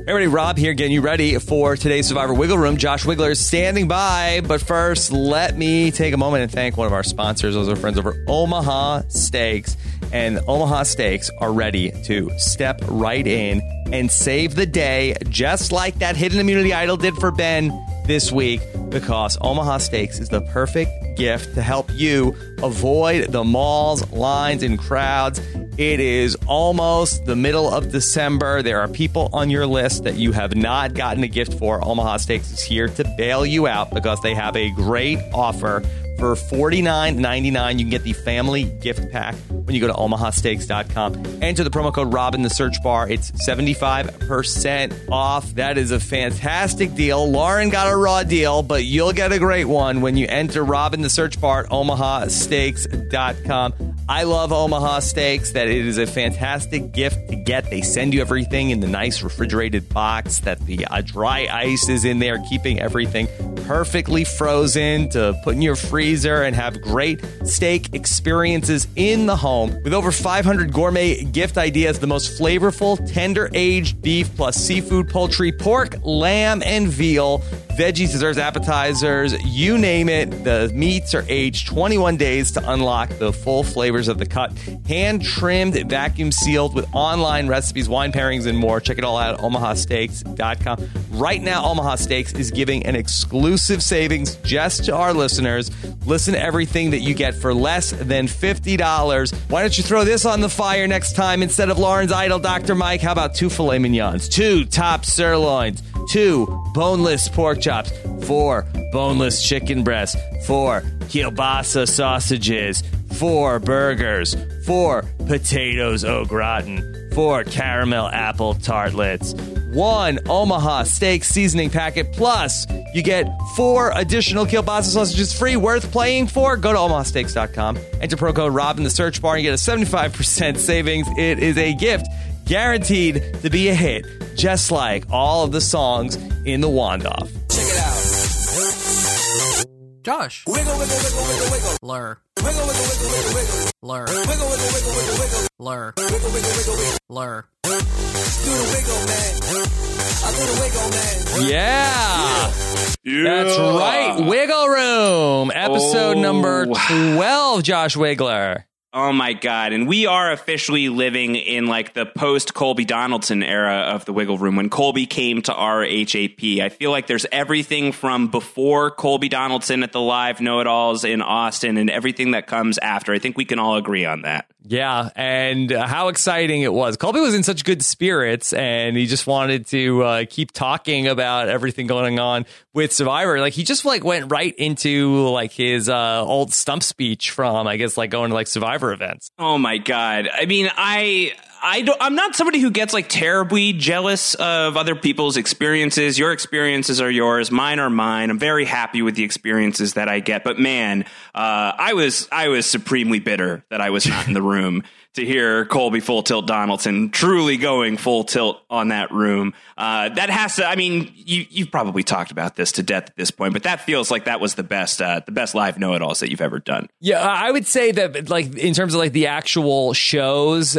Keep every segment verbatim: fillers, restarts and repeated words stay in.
Everybody, Rob here, getting you ready for today's Survivor Wiggle Room. Josh Wiggler is standing by, but first, let me take a moment and thank one of our sponsors. Those are friends over Omaha Steaks, and Omaha Steaks are ready to step right in and save the day, just like that Hidden Immunity Idol did for Ben this week, because Omaha Steaks is the perfect gift to help you avoid the malls, lines, and crowds. It is almost the middle of December. There are people on your list that you have not gotten a gift for. Omaha Steaks is here to bail you out because they have a great offer. For forty-nine ninety-nine, you can get the family gift pack when you go to omaha steaks dot com. Enter the promo code Rob in the search bar. It's seventy-five percent off. That is a fantastic deal. Lauren got a raw deal, but you'll get a great one when you enter Rob in the search bar at omaha steaks dot com. I love Omaha Steaks, that it is a fantastic gift to get. They send you everything in the nice refrigerated box, that the uh, dry ice is in there, keeping everything perfectly frozen to put in your freezer and have great steak experiences in the home. With over five hundred gourmet gift ideas, the most flavorful, tender-aged beef plus seafood, poultry, pork, lamb, and veal, veggies, desserts, appetizers, you name it. The meats are aged twenty-one days to unlock the full flavors of the cut. Hand-trimmed, vacuum-sealed with online recipes, wine pairings, and more. Check it all out at omaha steaks dot com. Right now, Omaha Steaks is giving an exclusive savings just to our listeners. Listen to everything that you get for less than fifty dollars. Why don't you throw this on the fire next time instead of Lauren's Idol, Doctor Mike? How about two filet mignons, two top sirloins, two boneless pork chops, four boneless chicken breasts, four kielbasa sausages, four burgers, four potatoes au gratin, four caramel apple tartlets, one Omaha Steak seasoning packet, plus you get four additional kielbasa sausages free. Worth playing for? Go to omaha steaks dot com. Enter pro code Rob in the search bar and you get a seventy-five percent savings. It is a gift guaranteed to be a hit, just like all of the songs in the Wand-Off. Check it out. Josh. Wiggle, wiggle, wiggle, wiggle, wiggle. Lur. Wiggle, wiggle, wiggle, wiggle, wiggle. Lur. Wiggle, wiggle, wiggle, wiggle, wiggle. Lur. Wiggle, wiggle, wiggle, wiggle. Lur. Do the wiggle, man. I do the wiggle, man. Yeah. Yeah. That's right. Wiggle Room, episode Oh. number twelve, Josh Wiggler. Oh my God. And we are officially living in like the post Colby Donaldson era of the Wiggle Room, when Colby came to our H A P. I feel like there's everything from before Colby Donaldson at the Live Know-It-Alls in Austin and everything that comes after. I think we can all agree on that. Yeah, and uh, how exciting it was. Colby was in such good spirits, and he just wanted to uh, keep talking about everything going on with Survivor. Like, he just like went right into like his uh, old stump speech from, I guess, like going to like Survivor events. Oh my God. I mean, I I don't, I'm not somebody who gets like terribly jealous of other people's experiences. Your experiences are yours. Mine are mine. I'm very happy with the experiences that I get. But man, uh, I was I was supremely bitter that I was not in the room to hear Colby Full Tilt Donaldson truly going full tilt on that room. Uh, that has to, I mean, you, you've probably talked about this to death at this point, but that feels like that was the best, uh, the best Live Know-It-Alls that you've ever done. Yeah, I would say that, like, in terms of like the actual shows, uh,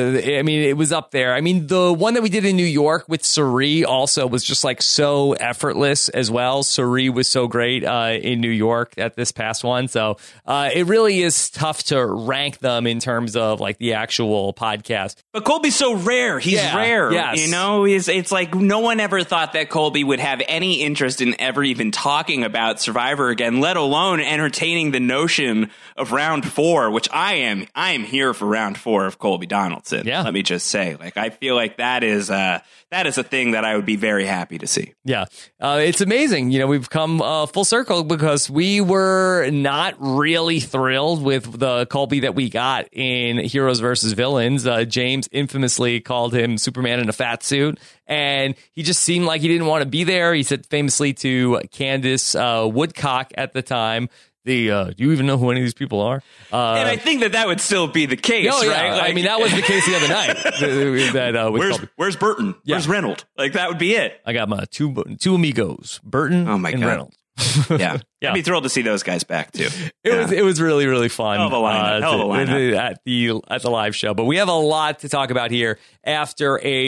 I mean, it was up there. I mean, the one that we did in New York with Suri also was just like so effortless as well. Suri was so great uh, in New York at this past one. So uh, it really is tough to rank them in terms of like the actual podcast. But Colby's so rare. He's Yeah, rare. yes. You know, he's, it's like no one ever thought that Colby would have any interest in ever even talking about Survivor again, let alone entertaining the notion of round four, which I am. I am here for round four of Colby Donaldson. Yeah. Let me just say, like, I feel like that is uh, that is a thing that I would be very happy to see. Yeah, uh, it's amazing. You know, we've come uh, full circle because we were not really thrilled with the Colby that we got in Heroes versus Villains. Uh, James infamously called him Superman in a fat suit, and he just seemed like he didn't want to be there. He said famously to Candace uh, Woodcock at the time, The uh, do you even know who any of these people are? Uh, and I think that that would still be the case, oh, yeah. right? Like, I mean, that was the case the other night. that, uh, with where's Colby. Where's Burton? Yeah. Where's Reynolds? Like, that would be it. I got my two two amigos, Burton Oh my and God. Reynolds. Yeah. Yeah. I'd be thrilled to see those guys back too. It Yeah. was it was really really fun. Hell of a lineup. Hell of a to- lineup. at the at the live show. But we have a lot to talk about here after a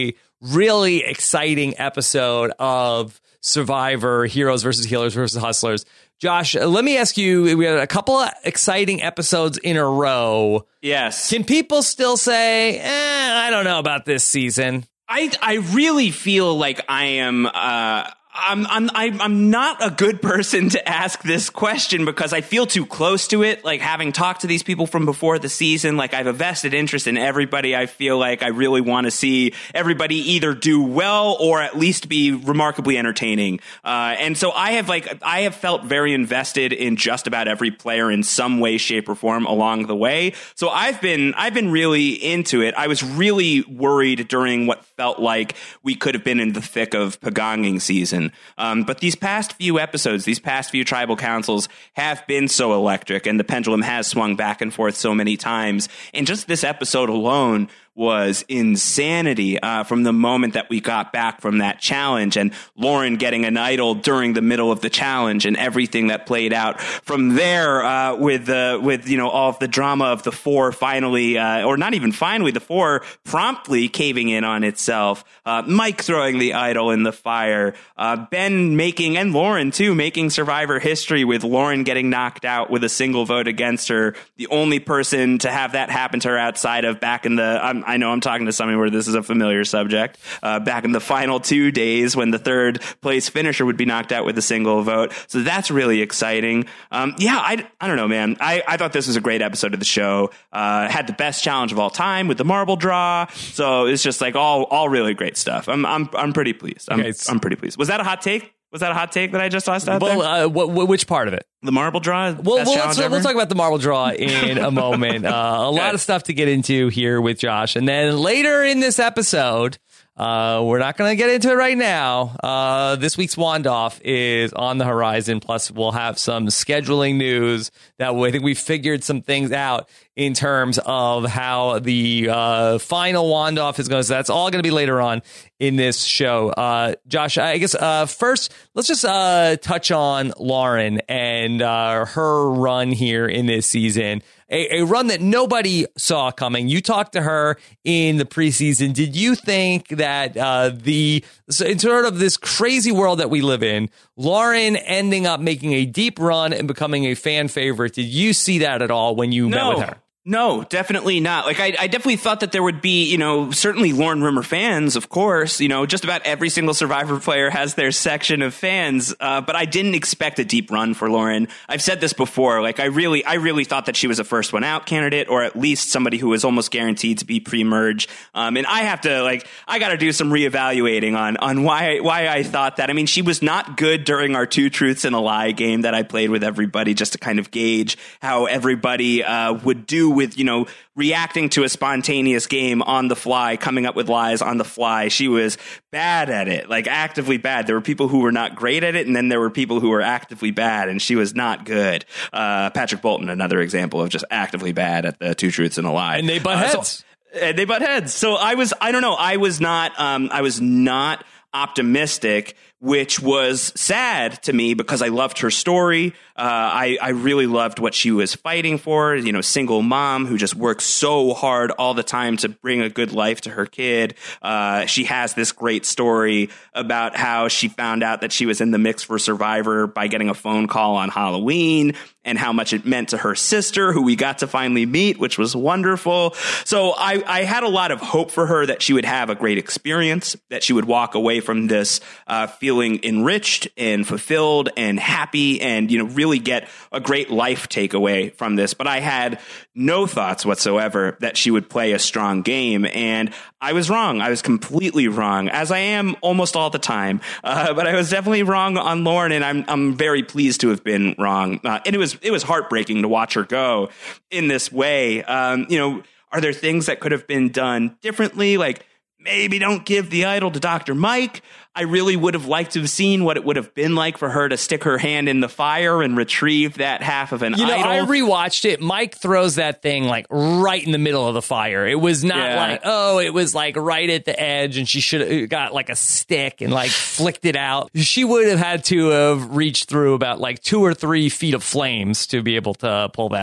really exciting episode of Survivor, Heroes versus Healers versus Hustlers. Josh, let me ask you, we had a couple of exciting episodes in a row. Yes. Can people still say, eh, I don't know about this season? I, I really feel like I am... Uh, I'm I'm I'm not a good person to ask this question because I feel too close to it. Like, having talked to these people from before the season, like, I have a vested interest in everybody. I feel like I really want to see everybody either do well or at least be remarkably entertaining. Uh, and so I have like I have felt very invested in just about every player in some way, shape, or form along the way. So I've been I've been really into it. I was really worried during what felt like we could have been in the thick of Pagonging season. Um, but these past few episodes, these past few tribal councils have been so electric, and the pendulum has swung back and forth so many times. And just this episode alone was insanity uh, from the moment that we got back from that challenge, and Lauren getting an idol during the middle of the challenge, and everything that played out from there uh, with the with you know all of the drama of the four finally, uh, or not even finally, the four promptly caving in on itself. Uh, Mike throwing the idol in the fire, uh, Ben making, and Lauren too, making Survivor history with Lauren getting knocked out with a single vote against her. The only person to have that happen to her outside of back in the um, I know I'm talking to somebody where this is a familiar subject. Uh, back in the final two days when the third place finisher would be knocked out with a single vote. So that's really exciting. Um, yeah, I, I don't know, man. I, I thought this was a great episode of the show. Uh, had the best challenge of all time with the marble draw. So it's just like all all really great stuff. I'm I'm I'm pretty pleased. I'm, okay, I'm pretty pleased. Was that a hot take? Was that a hot take that I just tossed out well, there? Uh, wh- wh- which part of it? The marble draw? Well, well let's, we'll talk about the marble draw in a moment. Uh, a lot okay. of stuff to get into here with Josh. And then later in this episode, uh, we're not going to get into it right now. Uh, this week's Wand-Off is on the horizon. Plus, we'll have some scheduling news that I think we figured some things out in terms of how the uh, final Wand-Off is going. So that's all going to be later on in this show. Uh, Josh, I guess uh, first, let's just uh, touch on Lauren and uh, her run here in this season. A, a run that nobody saw coming. You talked to her in the preseason. Did you think that uh, the so in sort of this crazy world that we live in, Lauren ending up making a deep run and becoming a fan favorite, did you see that at all when you no. met with her? No, definitely not. Like, I, I definitely thought that there would be, you know, certainly Lauren Rimmer fans, of course. You know, just about every single Survivor player has their section of fans. Uh, but I didn't expect a deep run for Lauren. I've said this before. Like, I really, I really thought that she was a first one out candidate, or at least somebody who was almost guaranteed to be pre-merge. Um, and I have to, like, I got to do some reevaluating on on why why I thought that. I mean, she was not good during our Two Truths and a Lie game that I played with everybody, just to kind of gauge how everybody uh, would do with, you know, reacting to a spontaneous game on the fly, coming up with lies on the fly. She was bad at it, like actively bad. There were people who were not great at it, and then there were people who were actively bad, and she was not good. Uh, Patrick Bolton, another example of just actively bad at the Two Truths and a Lie. And they butt uh, heads. So, and they butt heads. So I was, I don't know, I was not, um, I was not optimistic, which was sad to me because I loved her story. Uh, I, I really loved what she was fighting for. You know, single mom who just works so hard all the time to bring a good life to her kid. Uh, she has this great story about how she found out that she was in the mix for Survivor by getting a phone call on Halloween, and how much it meant to her sister, who we got to finally meet, which was wonderful. So I, I had a lot of hope for her that she would have a great experience, that she would walk away from this uh, feeling enriched and fulfilled and happy, and, you know, really get a great life takeaway from this. But I had no thoughts whatsoever that she would play a strong game. And I was wrong. I was completely wrong, as I am almost all the time. Uh, but I was definitely wrong on Lauren, and I'm I'm very pleased to have been wrong. Uh, and it was it was heartbreaking to watch her go in this way. Um, you know, are there things that could have been done differently? Like, maybe don't give the idol to Doctor Mike. I really would have liked to have seen what it would have been like for her to stick her hand in the fire and retrieve that half of an you know, idol. I rewatched it. Mike throws that thing like right in the middle of the fire. It was not yeah. like, oh, it was like right at the edge, and she should have got like a stick and like flicked it out. She would have had to have reached through about like two or three feet of flames to be able to pull that out.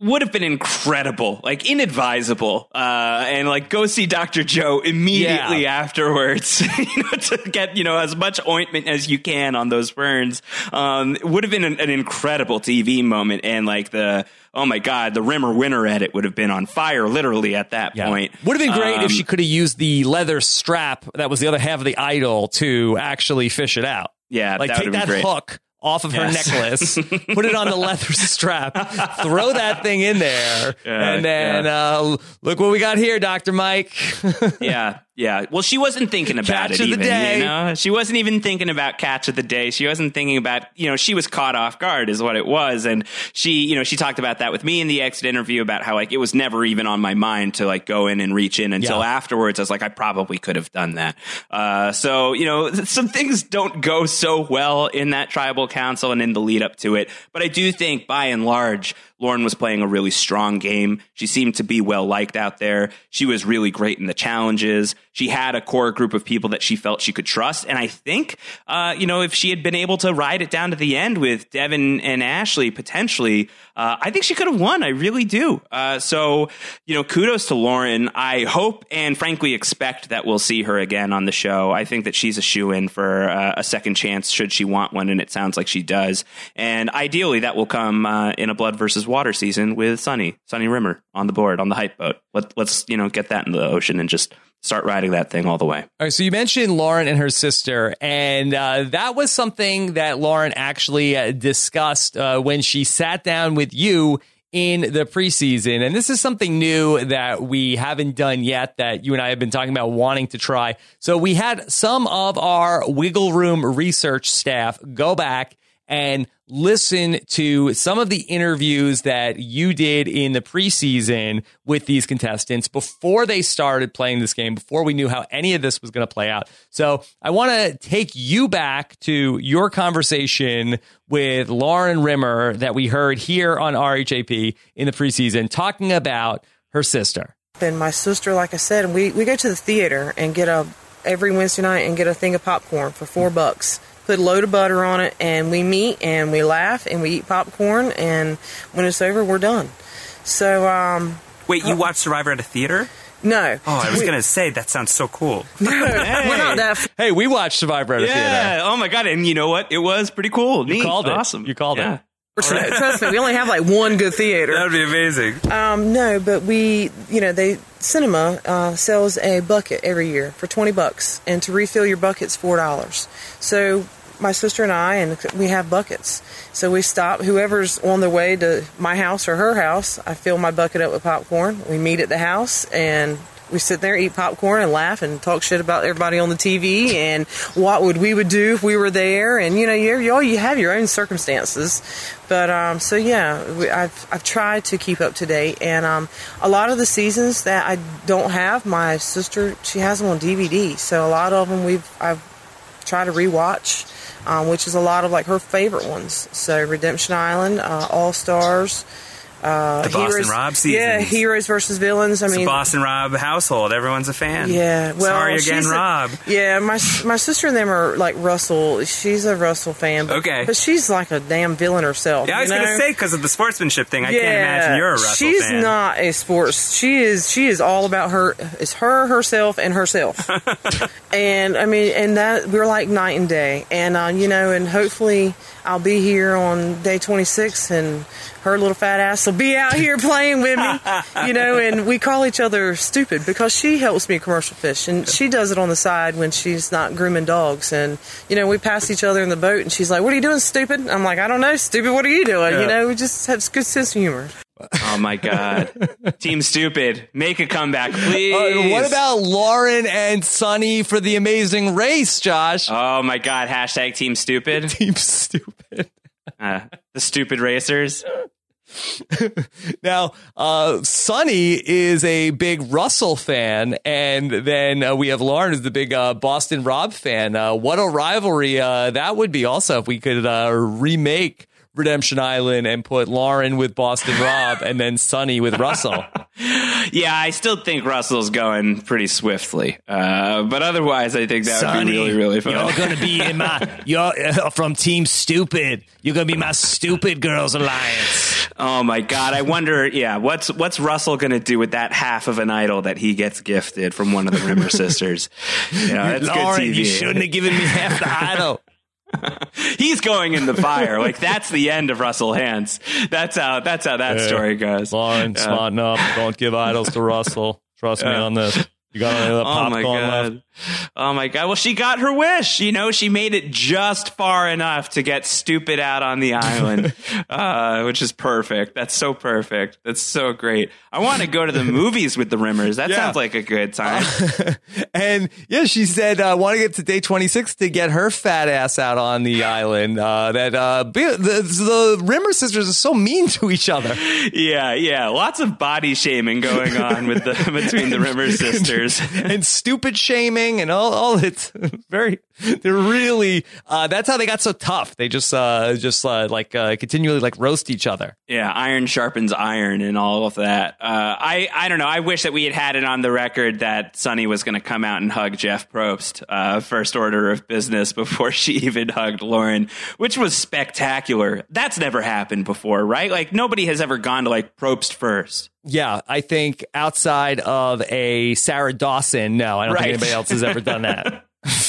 would have been incredible, like inadvisable, uh, and like go see Doctor Joe immediately Yeah. afterwards, you know, to get, you know, as much ointment as you can on those burns. Um, it would have been an, an incredible T V moment. And like the, oh my God, the Rimmer winner edit would have been on fire literally at that Yeah. point. Would have been great Um, if she could have used the leather strap that was the other half of the idol to actually fish it out. Yeah, like that take would have that been great. hook off of Yes. her necklace, put it on the leather strap, throw that thing in there, Yeah, and then yeah. uh, look what we got here, Doctor Mike. Yeah, yeah. Well, she wasn't thinking about Catch it of the even, day. you know? She wasn't even thinking about catch of the day. She wasn't thinking about, you know, she was caught off guard is what it was. And she, you know, she talked about that with me in the exit interview about how like it was never even on my mind to like go in and reach in until Yeah. afterwards. I was like, I probably could have done that. Uh, so, you know, some things don't go so well in that tribal council and in the lead up to it. But I do think by and large, Lauren was playing a really strong game. She seemed to be well liked out there. She was really great in the challenges. She had a core group of people that she felt she could trust. And I think, uh, you know, if she had been able to ride it down to the end with Devin and Ashley, potentially, uh, I think she could have won. I really do. Uh, so, you know, kudos to Lauren. I hope and frankly expect that we'll see her again on the show. I think that she's a shoo-in for uh, a second chance should she want one. And it sounds like she does. And ideally that will come uh, in a Blood versus Water season with Sunny, Sunny Rimmer on the board, on the hype boat. Let, let's, you know, get that in the ocean and just start riding that thing all the way. All right, so you mentioned Lauren and her sister, and uh, that was something that Lauren actually uh, discussed uh, when she sat down with you in the preseason. And this is something new that we haven't done yet that you and I have been talking about wanting to try. So we had some of our Wiggle Room research staff go back and listen to some of the interviews that you did in the preseason with these contestants before they started playing this game, before we knew how any of this was going to play out. So I want to take you back to your conversation with Lauren Rimmer that we heard here on R H A P in the preseason, talking about her sister. And my sister, like I said, we, we go to the theater and get a every Wednesday night and get a thing of popcorn for four bucks. Put a load of butter on it, and we meet, and we laugh, and we eat popcorn, and when it's over, we're done. So, um... Wait, you watch Survivor at a theater? No. Oh, I was we, going to say, that sounds so cool. No, hey. We're not that... F- hey, we watched Survivor at a yeah. theater. Oh, my God. And you know what? It was pretty cool. You Neat. called it. Awesome. You called yeah. it. Right. Trust me, we only have like one good theater. That would be amazing. Um, no, but we, you know, they cinema uh, sells a bucket every year for twenty bucks, and to refill your bucket's four dollars. So my sister and I, and we have buckets. So we stop, whoever's on their way to my house or her house, I fill my bucket up with popcorn. We meet at the house, and we sit there, eat popcorn, and laugh and talk shit about everybody on the T V and what would we would do if we were there. And, you know, you, you, all, you have your own circumstances. But, um, so, yeah, we, I've, I've tried to keep up to date. And um, a lot of the seasons that I don't have, my sister, she has them on D V D. So a lot of them we've I've tried to rewatch, um, which is a lot of, like, her favorite ones. So Redemption Island, uh, All Stars. Uh, the Boston Heroes, Rob seasons. Yeah, Heroes versus Villains. I it's mean, the Boston Rob household. Everyone's a fan. Yeah. Well, Sorry again, she's a, Rob. Yeah, my my sister and them are like Russell. She's a Russell fan. But, okay. But she's like a damn villain herself. Yeah, I was you know? going to say, because of the sportsmanship thing, I yeah, can't imagine you're a Russell she's fan. She's not a sports. She is. She is all about her. It's her, herself, and herself. And I mean, and that we're like night and day. And uh, you know, and hopefully I'll be here on day twenty-six, and her little fat ass will be out here playing with me, you know, and we call each other stupid because she helps me commercial fish, and she does it on the side when she's not grooming dogs. And, you know, we pass each other in the boat, and she's like, "What are you doing, stupid?" I'm like, "I don't know, stupid, what are you doing?" Yeah. You know, we just have a good sense of humor. Oh, my God. Team Stupid, make a comeback, please. Uh, what about Lauren and Sunny for the Amazing Race, Josh? Oh, my God. Hashtag Team Stupid. Team Stupid. Uh, the Stupid Racers. Now, uh, Sunny is a big Russell fan, and then uh, we have Lauren who's the big uh, Boston Rob fan. Uh, what a rivalry uh, that would be also if we could uh, remake Redemption Island and put Lauren with Boston Rob and then Sonny with Russell. Yeah, I still think Russell's going pretty swiftly. Uh, but otherwise, I think that Sonny, would be really, really fun. You're going to be in my, you're uh, from Team Stupid. You're going to be my Stupid Girls Alliance. Oh my God. I wonder, yeah, what's what's Russell going to do with that half of an idol that he gets gifted from one of the Rimmer sisters? You know, that's Lauren, good T V. You shouldn't have given me half the idol. He's going in the fire. Like, that's the end of Russell Hantz. That's how that's how that Yeah. story goes. Lauren, Yeah. smarten up. Don't give idols to Russell. Trust me Yeah. on this. You got any other Oh my popcorn God. left? Oh my God. Well, she got her wish. You know, she made it just far enough to get Stupid out on the island, uh, which is perfect. That's so perfect. That's so great. I want to go to the movies with the Rimmers. That Yeah. sounds like a good time. And yeah, she said, uh, want to get to day twenty-six to get her fat ass out on the island. Uh, that uh, be- the, the Rimmer sisters are so mean to each other. Yeah, yeah. Lots of body shaming going on with the between the Rimmer sisters. And stupid shaming and all, all it's very, they're really, uh, that's how they got so tough. They just, uh, just, uh, like, uh, continually like roast each other. Yeah, iron sharpens iron and all of that. Uh, I, I don't know. I wish that we had had it on the record that Sonny was going to come out and hug Jeff Probst, uh, first order of business before she even hugged Lauren, which was spectacular. That's never happened before, right? Like, nobody has ever gone to like Probst first. Yeah, I think outside of a Sarah Dawson, no, I don't Right. think anybody else has ever done that.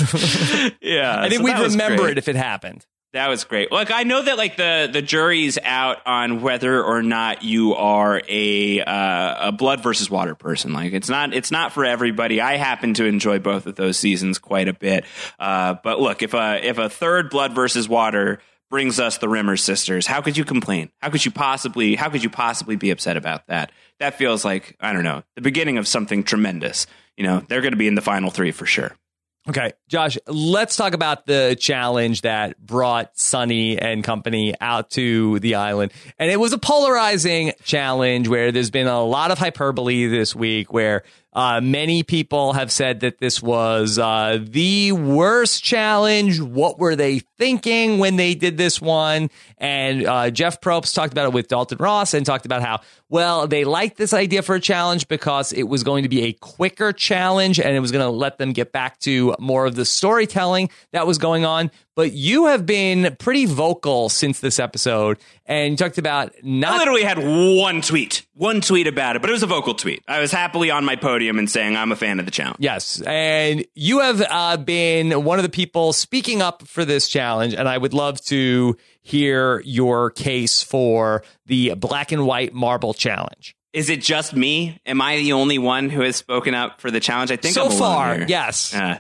Yeah, I think so we'd that was remember great. it if it happened. That was great. Look, I know that like the, the jury's out on whether or not you are a uh, a blood versus water person. Like it's not it's not for everybody. I happen to enjoy both of those seasons quite a bit. Uh, but look, if a if a third blood versus water brings us the Rimmer sisters, how could you complain? How could you possibly how could you possibly be upset about that? That feels like, I don't know, the beginning of something tremendous. You know, they're going to be in the final three for sure. Okay, Josh, let's talk about the challenge that brought Sonny and company out to the island. And it was a polarizing challenge where there's been a lot of hyperbole this week where uh, many people have said that this was uh, the worst challenge. What were they thinking when they did this one? And uh, Jeff Probst talked about it with Dalton Ross and talked about how, well, they liked this idea for a challenge because it was going to be a quicker challenge and it was going to let them get back to more of the storytelling that was going on. But you have been pretty vocal since this episode, and you talked about not... I literally had one tweet, one tweet about it, but it was a vocal tweet. I was happily on my podium and saying I'm a fan of the challenge. Yes, and you have uh, been one of the people speaking up for this challenge, and I would love to hear your case for the black and white marble challenge. Is it just me? Am I the only one who has spoken up for the challenge? I think so I'm alone far, here. yes. Uh,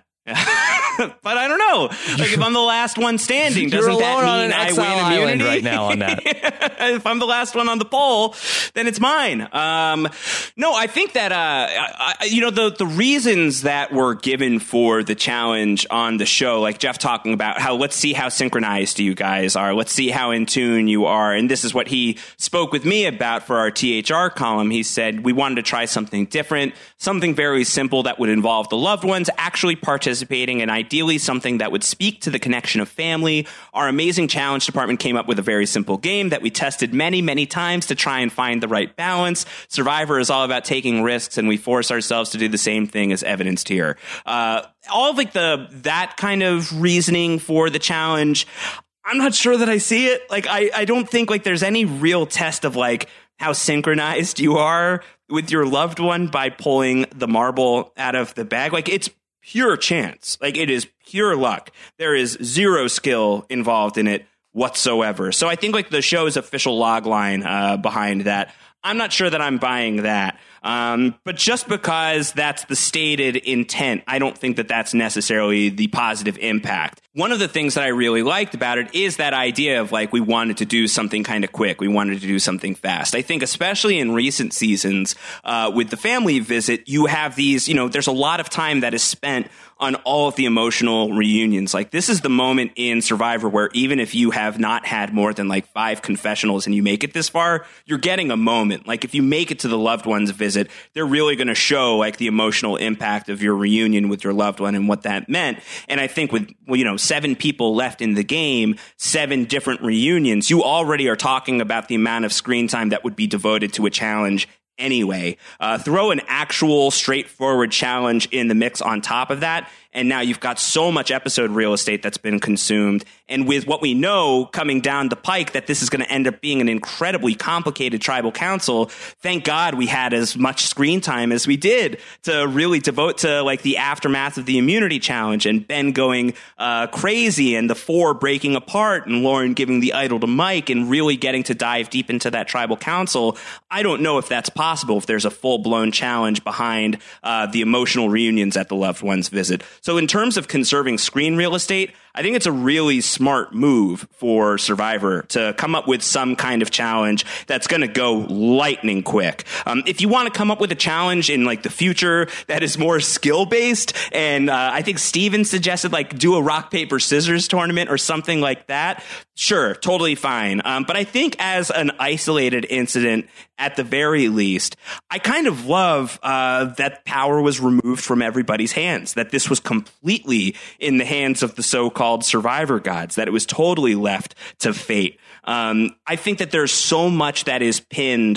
but I don't know. Like, if I'm the last one standing, You're doesn't that alone on mean an I exile win island immunity right now on that? If I'm the last one on the poll, then it's mine. Um, no, I think that uh, I, I, you know the the reasons that were given for the challenge on the show, like Jeff talking about how let's see how synchronized you guys are, let's see how in tune you are, and this is what he spoke with me about for our T H R column. He said we wanted to try something different, something very simple that would involve the loved ones actually participating, and ideally something that would speak to the connection of family. Our amazing challenge department came up with a very simple game that we tested many, many times to try and find the right balance. Survivor is all about taking risks, and we force ourselves to do the same thing as evidenced here. Uh, all of like the that kind of reasoning for the challenge, I'm not sure that I see it. Like, I, I don't think like there's any real test of like how synchronized you are with your loved one by pulling the marble out of the bag. Like, it's pure chance. Like, it is pure luck. There is zero skill involved in it whatsoever. So I think like the show's official log line uh, behind that, I'm not sure that I'm buying that. Um, but just because that's the stated intent, I don't think that that's necessarily the positive impact. One of the things that I really liked about it is that idea of like we wanted to do something kind of quick. We wanted to do something fast. I think especially in recent seasons uh, with the family visit, you have these, you know, there's a lot of time that is spent on all of the emotional reunions. Like, this is the moment in Survivor where even if you have not had more than like five confessionals and you make it this far, you're getting a moment. Like, if you make it to the loved one's visit, they're really going to show like the emotional impact of your reunion with your loved one and what that meant. And I think with, well, you know, seven people left in the game, seven different reunions, you already are talking about the amount of screen time that would be devoted to a challenge anyway. Uh, throw an actual straightforward challenge in the mix on top of that, and now you've got so much episode real estate that's been consumed. And with what we know coming down the pike, that this is going to end up being an incredibly complicated tribal council, thank God we had as much screen time as we did to really devote to like the aftermath of the immunity challenge and Ben going uh, crazy and the four breaking apart and Lauren giving the idol to Mike and really getting to dive deep into that tribal council. I don't know if that's possible if there's a full-blown challenge behind uh, the emotional reunions at the loved one's visit. So in terms of conserving screen real estate, I think it's a really smart move for Survivor to come up with some kind of challenge that's going to go lightning quick. Um, if you want to come up with a challenge in like the future that is more skill based, and uh, I think Steven suggested like do a rock, paper, scissors tournament or something like that. Sure, totally fine. Um, but I think as an isolated incident, at the very least, I kind of love uh, that power was removed from everybody's hands, that this was completely in the hands of the so-called Survivor gods, that it was totally left to fate. Um, I think that there's so much that is pinned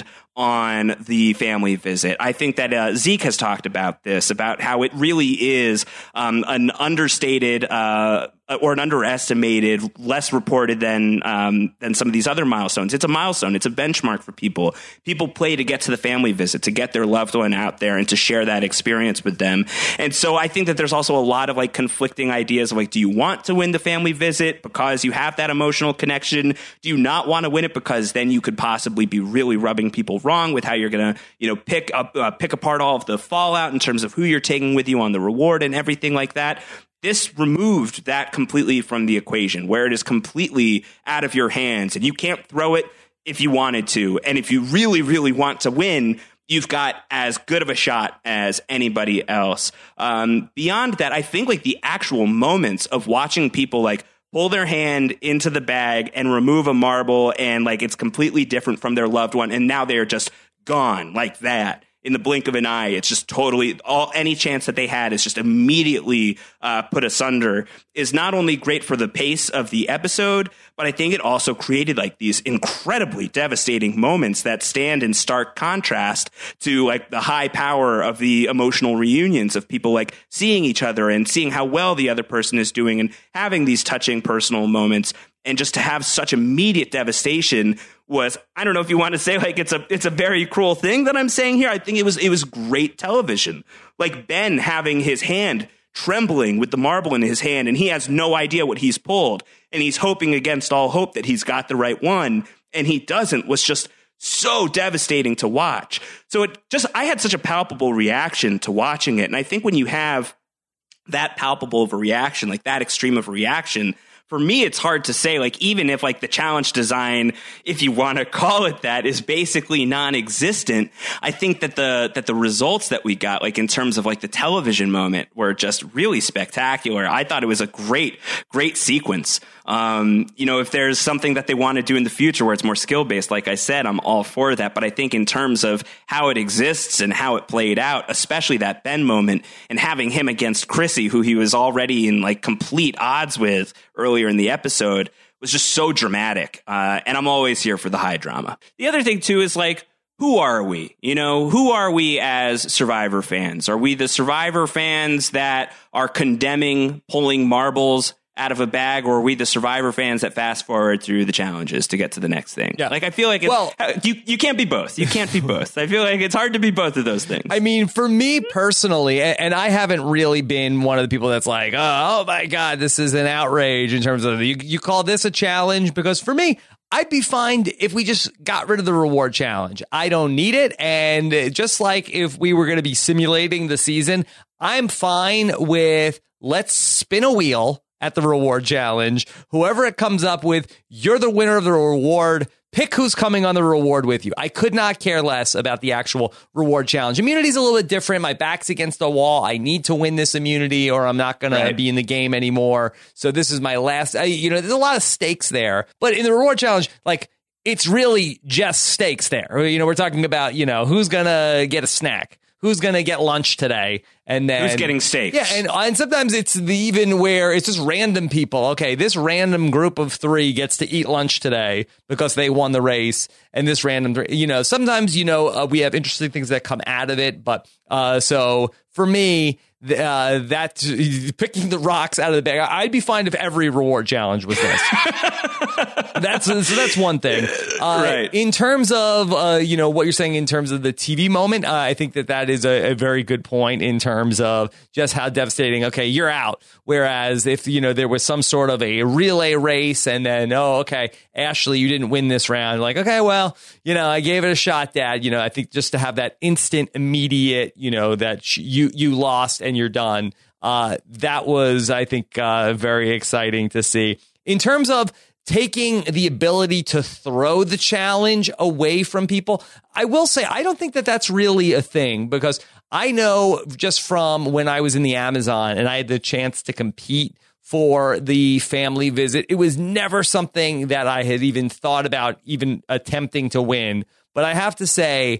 on the family visit. I think that uh, Zeke has talked about this, about how it really is um, an understated uh, or an underestimated, less reported than um, than some of these other milestones. It's a milestone. It's a benchmark for people. People play to get to the family visit, to get their loved one out there and to share that experience with them. And so I think that there's also a lot of like conflicting ideas of like, do you want to win the family visit because you have that emotional connection? Do you not want to win it because then you could possibly be really rubbing people wrong with how you're going to, you know, pick up, uh, pick apart all of the fallout in terms of who you're taking with you on the reward and everything like that. This removed that completely from the equation, where it is completely out of your hands and you can't throw it if you wanted to. And if you really, really want to win, you've got as good of a shot as anybody else. Um, beyond that, I think like the actual moments of watching people like pull their hand into the bag and remove a marble, and like it's completely different from their loved one, and now they're just gone like that in the blink of an eye. It's just totally all any chance that they had is just immediately uh, put asunder, is not only great for the pace of the episode, but I think it also created like these incredibly devastating moments that stand in stark contrast to like the high power of the emotional reunions of people like seeing each other and seeing how well the other person is doing and having these touching personal moments. And just to have such immediate devastation was, I don't know if you want to say like it's a it's a very cruel thing that I'm saying here. I think it was it was great television. Like Ben having his hand trembling with the marble in his hand, and he has no idea what he's pulled, and he's hoping against all hope that he's got the right one, and he doesn't, was just so devastating to watch. So it just, I had such a palpable reaction to watching it. And I think when you have that palpable of a reaction, like that extreme of a reaction, for me, it's hard to say, like, even if like the challenge design, if you want to call it that, is basically non-existent, I think that the that the results that we got, like in terms of like the television moment, were just really spectacular. I thought it was a great, great sequence. Um, you know, if there's something that they want to do in the future where it's more skill-based, like I said, I'm all for that. But I think in terms of how it exists and how it played out, especially that Ben moment and having him against Chrissy, who he was already in like complete odds with earlier in the episode, was just so dramatic. Uh, and I'm always here for the high drama. The other thing, too, is like, who are we? You know, who are we as Survivor fans? Are we the Survivor fans that are condemning pulling marbles out of a bag, or are we the Survivor fans that fast forward through the challenges to get to the next thing? Yeah. Like, I feel like it's, well, you, you can't be both. You can't be both. I feel like it's hard to be both of those things. I mean, for me personally, and I haven't really been one of the people that's like, oh, oh my God, this is an outrage in terms of you, you call this a challenge, because for me, I'd be fine if we just got rid of the reward challenge. I don't need it. And just like if we were going to be simulating the season, I'm fine with let's spin a wheel at the reward challenge. Whoever it comes up with, you're the winner of the reward. pick who's coming on the reward with you. I could not care less about the actual reward challenge. Immunity is a little bit different. My back's against the wall. I need to win this immunity or I'm not going right. to be in the game anymore. So this is my last, I, you know, there's a lot of stakes there. But in the reward challenge, like, it's really just stakes there. You know, we're talking about, you know, who's going to get a snack. Who's going to get lunch today? And then who's getting steaks? Yeah, and, and sometimes it's the even where it's just random people. Okay, this random group of three gets to eat lunch today because they won the race. And this random, you know, sometimes, you know, uh, we have interesting things that come out of it. But uh, so for me, uh, that picking the rocks out of the bag, I'd be fine if every reward challenge was this. that's so that's one thing. Uh, right. In terms of, uh, you know, what you're saying in terms of the T V moment, uh, I think that that is a, a very good point in terms of just how devastating. Okay, you're out. Whereas if, you know, there was some sort of a relay race and then, oh, okay, Ashley, you didn't win this round. Like, okay, well, you know, I gave it a shot, Dad. You know, I think just to have that instant, immediate, you know, that you you lost and you're done. Uh, that was, I think, uh, very exciting to see. In terms of taking the ability to throw the challenge away from people, I will say I don't think that that's really a thing, because I know just from when I was in the Amazon and I had the chance to compete for the family visit, it was never something that I had even thought about even attempting to win. But I have to say,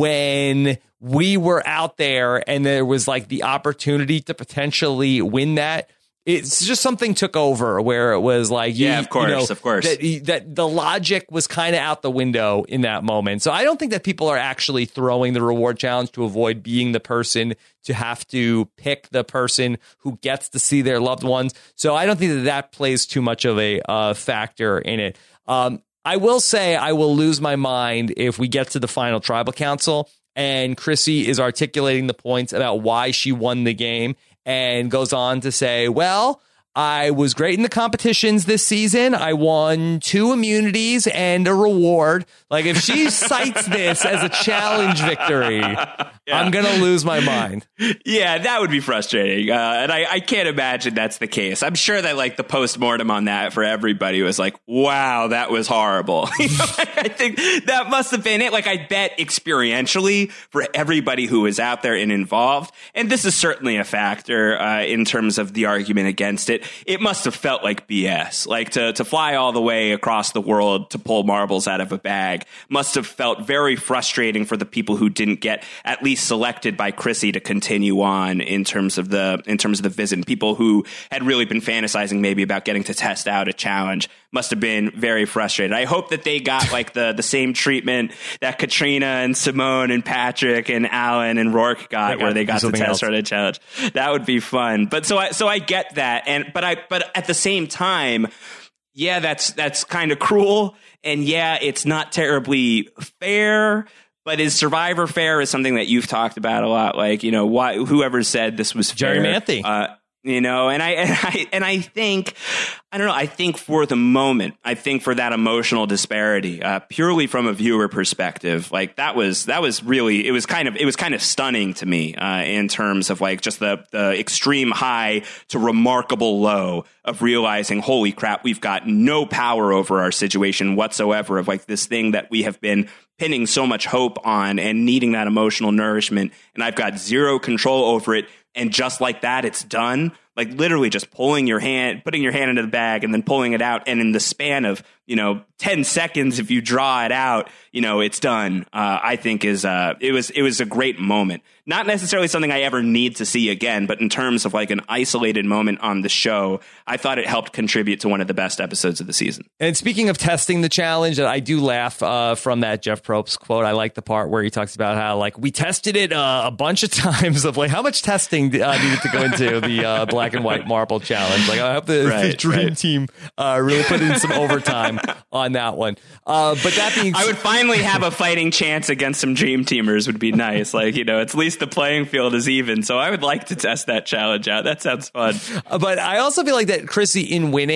when we were out there and there was like the opportunity to potentially win that, it's just something took over where it was like, yeah, you, of course, you know, of course, that, that the logic was kind of out the window in that moment. So I don't think that people are actually throwing the reward challenge to avoid being the person to have to pick the person who gets to see their loved ones. So I don't think that that plays too much of a uh, factor in it. Um, I will say I will lose my mind if we get to the final tribal council and Chrissy is articulating the points about why she won the game and goes on to say, well, I was great in the competitions this season. I won two immunities and a reward. Like, if she cites this as a challenge victory, yeah. I'm going to lose my mind. Yeah, that would be frustrating. Uh, and I, I can't imagine that's the case. I'm sure that, like, the postmortem on that for everybody was like, wow, that was horrible. You know, I think that must have been it. Like, I bet experientially for everybody who was out there and involved, and this is certainly a factor uh, in terms of the argument against it, it must have felt like B S. Like, to, to fly all the way across the world to pull marbles out of a bag must have felt very frustrating for the people who didn't get at least selected by Chrissy to continue on in terms of the in terms of the visit. And people who had really been fantasizing maybe about getting to test out a challenge must have been very frustrated. I hope that they got like the the same treatment that Katrina and Simone and Patrick and Alan and Rourke got, where they got to test out a challenge. That would be fun. But so I so I get that, and but I but at the same time, yeah, that's that's kind of cruel, and yeah, it's not terribly fair. But is Survivor fair is something that you've talked about a lot. Like, you know, why whoever said this was fair, Jerry Manthey. Uh, you know, and I and I and I think I don't know. I think for the moment, I think for that emotional disparity, uh, purely from a viewer perspective, like that was that was really it was kind of it was kind of stunning to me uh, in terms of like just the the extreme high to remarkable low of realizing, holy crap, we've got no power over our situation whatsoever. Of like this thing that we have been pinning so much hope on and needing that emotional nourishment, and I've got zero control over it. And just like that, it's done. Like literally just pulling your hand, putting your hand into the bag and then pulling it out. And in the span of, you know, ten seconds, if you draw it out, you know, it's done. Uh, I think is uh, it was it was a great moment. Not necessarily something I ever need to see again, but in terms of like an isolated moment on the show, I thought it helped contribute to one of the best episodes of the season. And speaking of testing the challenge, I do laugh uh, from that Jeff Probst quote. I like the part where he talks about how like we tested it uh, a bunch of times of like how much testing uh, needed to go into the uh, black and white marble challenge. Like I hope the, right, the dream right. team uh, really put in some overtime on that one. Uh, but that being, I would finally have a fighting chance against some dream teamers. Would be nice. Like, you know, at least the playing field is even. So I would like to test that challenge out. That sounds fun. But I also feel like that Chrissy in winning,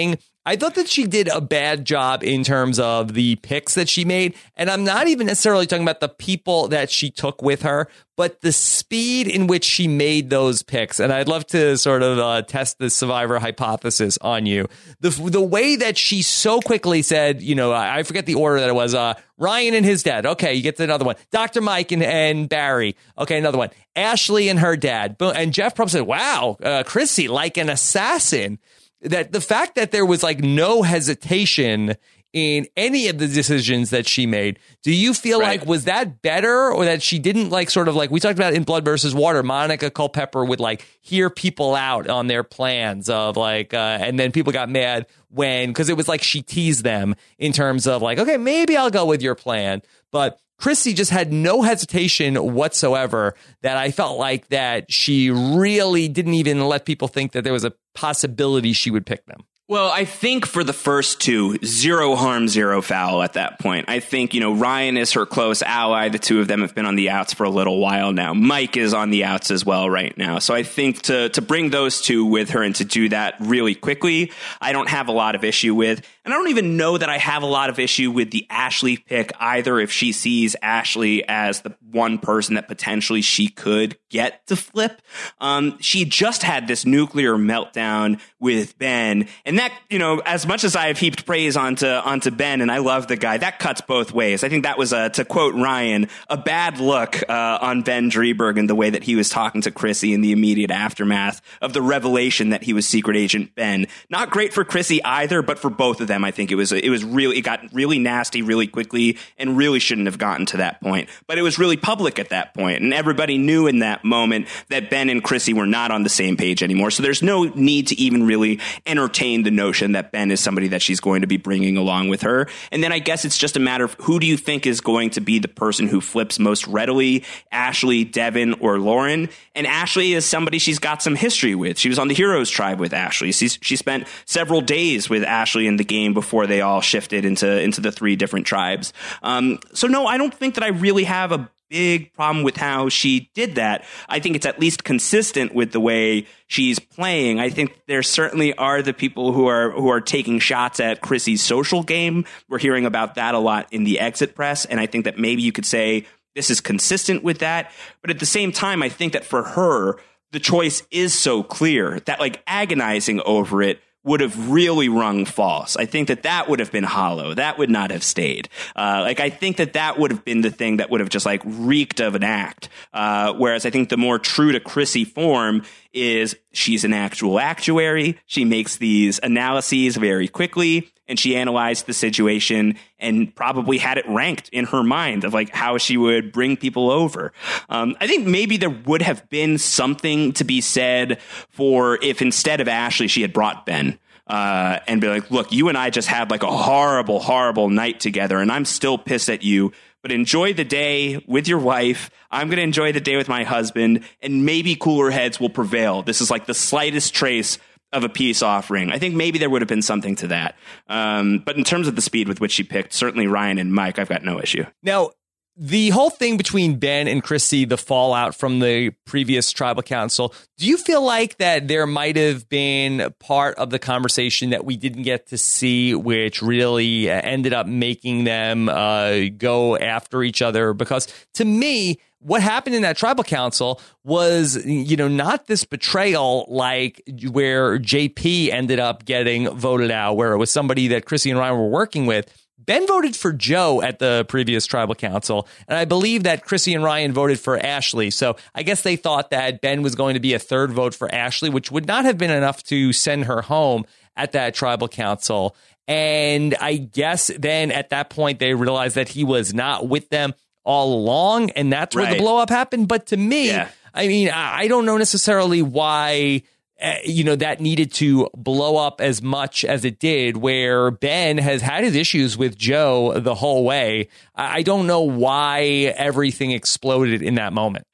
I thought that she did a bad job in terms of the picks that she made. And I'm not even necessarily talking about the people that she took with her, but the speed in which she made those picks. And I'd love to sort of uh, test the Survivor hypothesis on you. The the way that she so quickly said, you know, I, I forget the order that it was, uh, Ryan and his dad. Okay, you get to another one. Doctor Mike and, and Barry. Okay, another one. Ashley and her dad. Boom. And Jeff probably said, wow, uh, Chrissy, like an assassin. That the fact that there was like no hesitation in any of the decisions that she made, do you feel right. like was that better, or that she didn't like sort of like we talked about in Blood versus Water, Monica Culpepper would like hear people out on their plans of like uh, and then people got mad when because it was like she teased them in terms of like, okay, maybe I'll go with your plan. But Chrissy just had no hesitation whatsoever, that I felt like that she really didn't even let people think that there was a possibility she would pick them. Well, I think for the first two, zero harm, zero foul at that point. I think, you know, Ryan is her close ally. The two of them have been on the outs for a little while now. Mike is on the outs as well right now. So I think to to bring those two with her and to do that really quickly, I don't have a lot of issue with. And I don't even know that I have a lot of issue with the Ashley pick either, if she sees Ashley as the one person that potentially she could get to flip. Um, she just had this nuclear meltdown with Ben, and that, you know, as much as I have heaped praise onto onto Ben, and I love the guy, that cuts both ways. I think that was, a, to quote Ryan, a bad look uh, on Ben Drieberg and the way that he was talking to Chrissy in the immediate aftermath of the revelation that he was Secret Agent Ben. Not great for Chrissy either, but for both of them, I think it was it was really it got really nasty really quickly, and really shouldn't have gotten to that point. But it was really public at that point, and everybody knew in that moment that Ben and Chrissy were not on the same page anymore. So there's no need to even really entertain the notion that Ben is somebody that she's going to be bringing along with her. And then I guess it's just a matter of who do you think is going to be the person who flips most readily, Ashley, Devin, or Lauren? And Ashley is somebody she's got some history with. She was on the Heroes Tribe with Ashley. She's, she spent several days with Ashley in the game before they all shifted into, into the three different tribes. Um, so no, I don't think that I really have a big problem with how she did that. I think it's at least consistent with the way she's playing. I think there certainly are the people who are who are taking shots at Chrissy's social game. We're hearing about that a lot in the exit press, and I think that maybe you could say this is consistent with that. But at the same time, I think that for her, the choice is so clear that like agonizing over it would have really rung false. I think that that would have been hollow. That would not have stayed. Uh, like, I think that that would have been the thing that would have just like reeked of an act. Uh, whereas I think the more true to Chrissy form is she's an actual actuary. She makes these analyses very quickly, and she analyzed the situation and probably had it ranked in her mind of like how she would bring people over. Um, I think maybe there would have been something to be said for if instead of Ashley, she had brought Ben. Uh, and be like, look, you and I just had like a horrible, horrible night together, and I'm still pissed at you. But enjoy the day with your wife. I'm going to enjoy the day with my husband, and maybe cooler heads will prevail. This is like the slightest trace of a peace offering. I think maybe there would have been something to that. Um, but in terms of the speed with which she picked, certainly Ryan and Mike, I've got no issue. Now, the whole thing between Ben and Chrissy, the fallout from the previous tribal council, do you feel like that there might have been part of the conversation that we didn't get to see, which really ended up making them uh, go after each other? Because to me, what happened in that tribal council was, you know, not this betrayal like where J P ended up getting voted out, where it was somebody that Chrissy and Ryan were working with. Ben voted for Joe at the previous tribal council, and I believe that Chrissy and Ryan voted for Ashley. So I guess they thought that Ben was going to be a third vote for Ashley, which would not have been enough to send her home at that tribal council. And I guess then at that point, they realized that he was not with them all along, and that's where right. the blow up happened. But to me, yeah. I mean, I don't know necessarily why, uh, you know, that needed to blow up as much as it did, where Ben has had his issues with Joe the whole way. I, I don't know why everything exploded in that moment.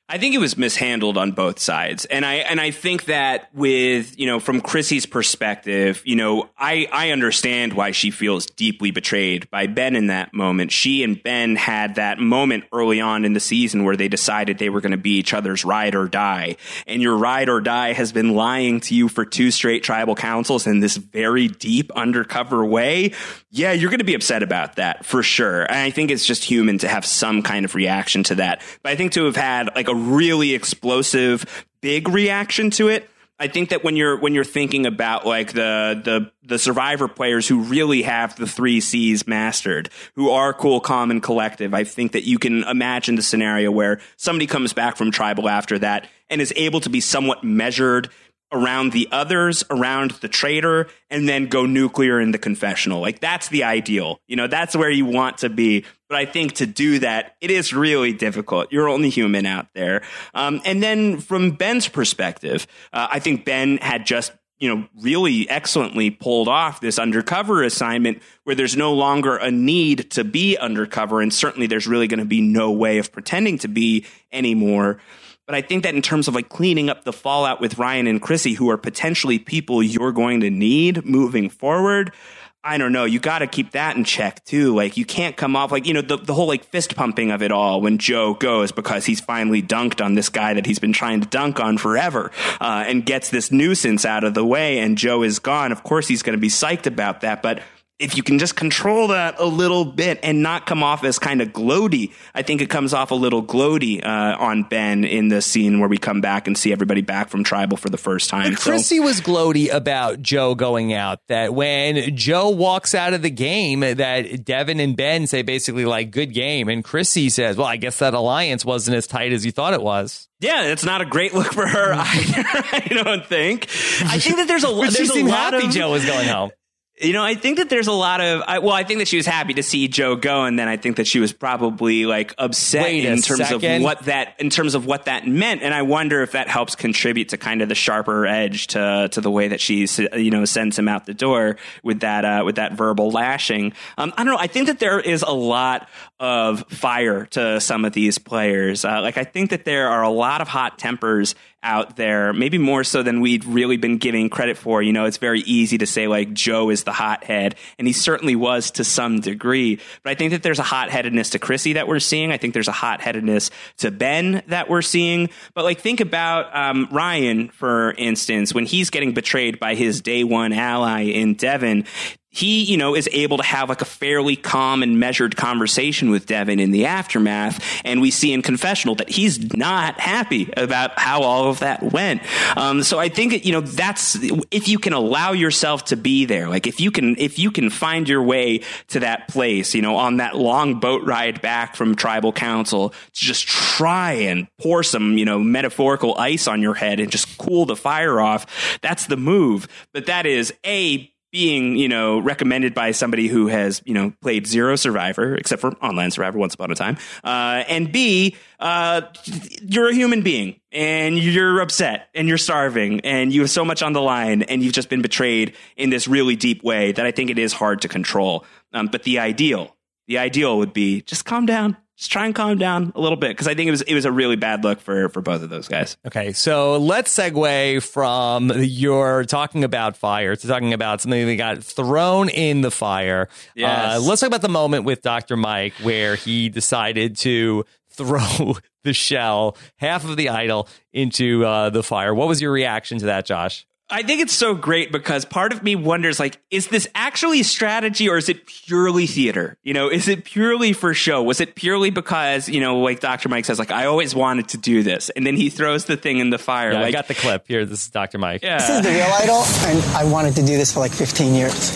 I think it was mishandled on both sides. And I and I think that with, you know, from Chrissy's perspective, you know, I, I understand why she feels deeply betrayed by Ben in that moment. She and Ben had that moment early on in the season where they decided they were going to be each other's ride or die. And your ride or die has been lying to you for two straight tribal councils in this very deep undercover way. Yeah, you're going to be upset about that for sure. And I think it's just human to have some kind of reaction to that. But I think to have had like a really explosive, big reaction to it, I think that when you're when you're thinking about like the the the Survivor players who really have the three C's mastered, who are cool, calm, and collective, I think that you can imagine the scenario where somebody comes back from tribal after that and is able to be somewhat measured around the others, around the traitor, and then go nuclear in the confessional. Like, that's the ideal. You know, that's where you want to be. But I think to do that, it is really difficult. You're only human out there. Um, and then from Ben's perspective, uh, I think Ben had just, you know, really excellently pulled off this undercover assignment where there's no longer a need to be undercover. And certainly there's really going to be no way of pretending to be anymore. But I think that in terms of like cleaning up the fallout with Ryan and Chrissy, who are potentially people you're going to need moving forward, I don't know. You got to keep that in check, too. Like, you can't come off like, you know, the, the whole like fist pumping of it all when Joe goes because he's finally dunked on this guy that he's been trying to dunk on forever uh, and gets this nuisance out of the way. And Joe is gone. Of course, he's going to be psyched about that. But if you can just control that a little bit and not come off as kind of gloaty, I think it comes off a little gloaty uh, on Ben in the scene where we come back and see everybody back from tribal for the first time. But Chrissy so, was gloaty about Joe going out, that when Joe walks out of the game, that Devin and Ben say basically like, good game. And Chrissy says, well, I guess that alliance wasn't as tight as you thought it was. Yeah, it's not a great look for her either, I don't think. I think that there's a, but there's she seemed a lot happy of... Joe was going home. You know, I think that there's a lot of, I, well, I think that she was happy to see Joe go, and then I think that she was probably like upset Wait in terms second. of what that, in terms of what that meant. And I wonder if that helps contribute to kind of the sharper edge to to the way that she, you know, sends him out the door with that uh, with that verbal lashing. Um, I don't know. I think that there is a lot of fire to some of these players. Uh, like I think that there are a lot of hot tempers out there, maybe more so than we'd really been giving credit for. You know, it's very easy to say like Joe is the hothead, and he certainly was to some degree. But I think that there's a hot-headedness to Chrissy that we're seeing. I think there's a hot-headedness to Ben that we're seeing. But like, think about um, Ryan, for instance, when he's getting betrayed by his day one ally in Devin. He, you know, is able to have like a fairly calm and measured conversation with Devin in the aftermath. And we see in confessional that he's not happy about how all of that went. Um, so I think, you know, that's if you can allow yourself to be there, like if you can, if you can find your way to that place, you know, on that long boat ride back from tribal council, to just try and pour some, you know, metaphorical ice on your head and just cool the fire off. That's the move. But that is a, being, you know, recommended by somebody who has, you know, played zero Survivor, except for online Survivor once upon a time. Uh, and B, uh, you're a human being and you're upset and you're starving and you have so much on the line and you've just been betrayed in this really deep way that I think it is hard to control. Um, but the ideal, the ideal would be just calm down. Just try and calm down a little bit, because I think it was it was a really bad look for, for both of those guys. Okay, so let's segue from your talking about fire to talking about something that got thrown in the fire. Yes. Uh, let's talk about the moment with Doctor Mike where he decided to throw the shell, half of the idol, into uh, the fire. What was your reaction to that, Josh? I think it's so great because part of me wonders, like, is this actually strategy or is it purely theater? You know, is it purely for show? Was it purely because, you know, like Doctor Mike says, like, I always wanted to do this. And then he throws the thing in the fire. Yeah, like, I got the clip. Here, this is Doctor Mike. Yeah. This is the real idol, and I wanted to do this for like fifteen years.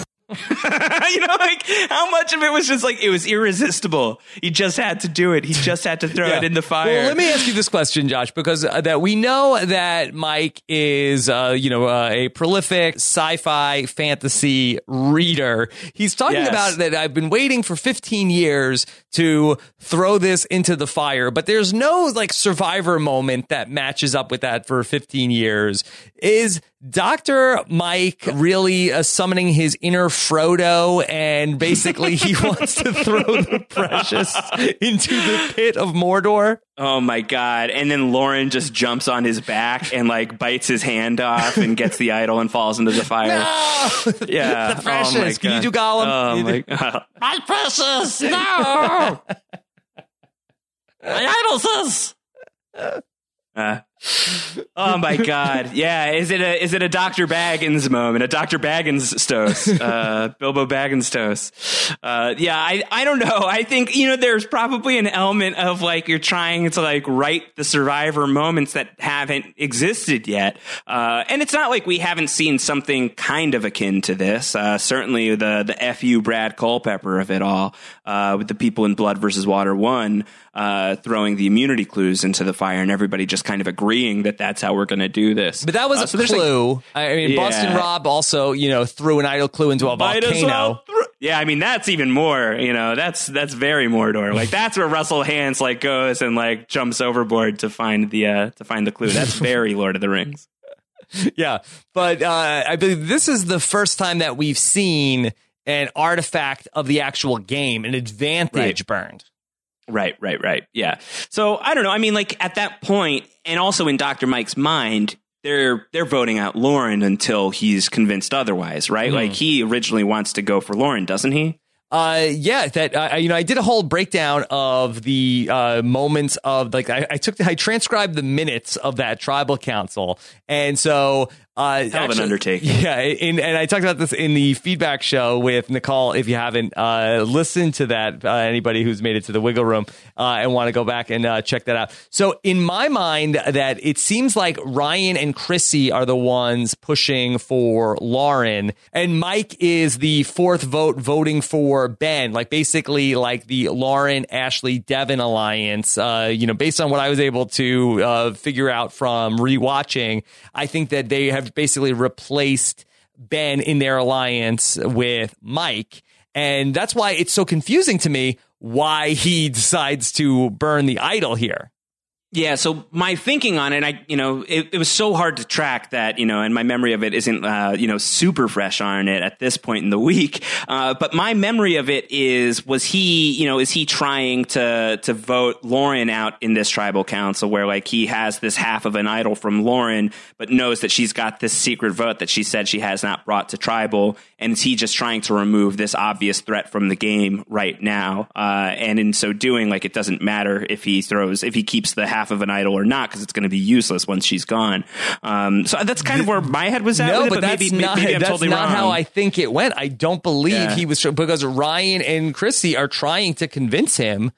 You know, like how much of it was just like it was irresistible. He just had to do it. He just had to throw yeah. it in the fire. Well, let me ask you this question, Josh, because uh, that we know that Mike is, uh, you know, uh, a prolific sci-fi fantasy reader. He's talking yes. about that. I've been waiting for fifteen years to throw this into the fire, but there's no like Survivor moment that matches up with that for fifteen years. Is Doctor Mike really uh, summoning his inner Frodo, and basically he wants to throw the Precious into the pit of Mordor. Oh my God. And then Lauren just jumps on his back and like bites his hand off and gets the idol and falls into the fire. No! Yeah. The Precious. Oh my Can you God. do Gollum? Oh You my do- God. My Precious, no! My idol says. Uh, oh my God. Yeah. Is it a, is it a Doctor Baggins moment? A Doctor Baggins Stos, uh, Bilbo Baggins Stos. Uh, yeah. I, I don't know. I think, you know, there's probably an element of like, you're trying to like write the Survivor moments that haven't existed yet. Uh, and it's not like we haven't seen something kind of akin to this. Uh, certainly the, the F U Brad Culpepper of it all, uh, with the people in Blood versus Water one, uh, throwing the immunity clues into the fire and everybody just kind of agreeing that that's how we're going to do this. But that was Uh, a so there's, like, clue. I mean, Yeah. Boston Rob also, you know, threw an idol clue into a Might as volcano. well thro- Yeah, I mean that's even more. You know, that's that's very Mordor. Like that's where Russell Hantz like goes and like jumps overboard to find the uh, to find the clue. That's very Lord of the Rings. Yeah, but uh, I believe this is the first time that we've seen an artifact of the actual game, an advantage Right. burned. Right, right, right. Yeah. So I don't know. I mean, like at that point, and also in Doctor Mike's mind, they're they're voting out Lauren until he's convinced otherwise, right? Mm. Like he originally wants to go for Lauren, doesn't he? Uh, yeah, that uh, you know, I did a whole breakdown of the uh, moments of like I, I took I transcribed the minutes of that tribal council, and so uh, Hell of an undertaking. Yeah, in, and I talked about this in the feedback show with Nicole. If you haven't uh, listened to that, uh, anybody who's made it to the Wiggle Room uh, and want to go back and uh, check that out. So in my mind, that it seems like Ryan and Chrissy are the ones pushing for Lauren, and Mike is the fourth vote voting for Ben, like basically like the Lauren, Ashley, Devin alliance. Uh, you know, based on what I was able to uh, figure out from rewatching, I think that they have basically replaced Ben in their alliance with Mike. And that's why it's so confusing to me why he decides to burn the idol here. Yeah, so my thinking on it, I you know, it, it was so hard to track that, you know, and my memory of it isn't, uh, you know, super fresh on it at this point in the week. Uh, but my memory of it is, was he, you know, is he trying to to vote Lauren out in this tribal council where like he has this half of an idol from Lauren, but knows that she's got this secret vote that she said she has not brought to tribal, and is he just trying to remove this obvious threat from the game right now? Uh, and in so doing, like it doesn't matter if he throws, if he keeps the half of an idol or not, because it's going to be useless once she's gone. Um, so that's kind of where my head was at. No, with it, but, but that's maybe, not maybe I'm that's totally not wrong. how I think it went. I don't believe Yeah. he was, because Ryan and Chrissy are trying to convince him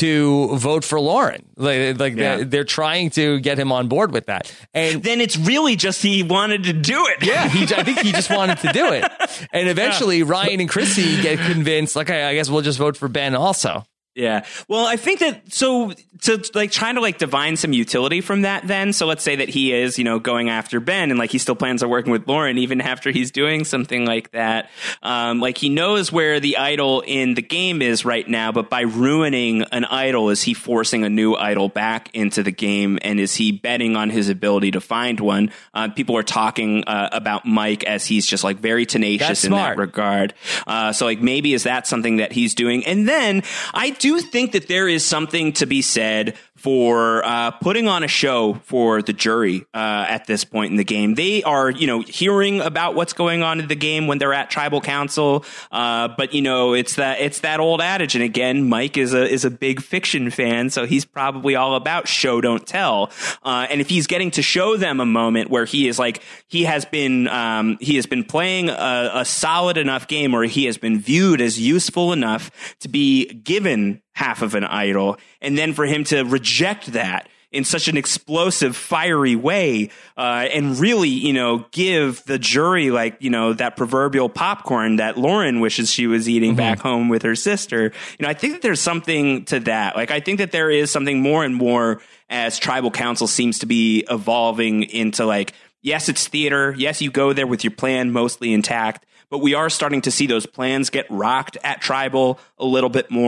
to vote for Lauren. Like, like Yeah. they're, they're trying to get him on board with that. And Then it's really just he wanted to do it. yeah, he, I think he just wanted to do it. And eventually Ryan and Chrissy get convinced, like, I, I guess we'll just vote for Ben also. Yeah. Well, I think that, so to like trying to like divine some utility from that then. So let's say that he is, you know, going after Ben and like he still plans on working with Lauren even after he's doing something like that. Um, like he knows where the idol in the game is right now, but by ruining an idol, is he forcing a new idol back into the game? And is he betting on his ability to find one? Uh, people are talking uh, about Mike as he's just like very tenacious That's in smart. that regard. Uh, so like maybe is that something that he's doing? And then I do do think that there is something to be said for uh, putting on a show for the jury uh, at this point in the game. They are, you know, hearing about what's going on in the game when they're at tribal council. Uh, but, you know, it's that it's that old adage. And again, Mike is a is a big fiction fan, so he's probably all about show, don't tell. Uh, and if he's getting to show them a moment where he is like, he has been um, he has been playing a, a solid enough game, or he has been viewed as useful enough to be given half of an idol, and then for him to reject that in such an explosive, fiery way, uh, and really, you know, give the jury, like, you know, that proverbial popcorn that Lauren wishes she was eating mm-hmm. back home with her sister. You know, I think that there's something to that. Like, I think that there is something more and more as tribal council seems to be evolving into, like, yes, it's theater. Yes, you go there with your plan mostly intact, but we are starting to see those plans get rocked at tribal a little bit more.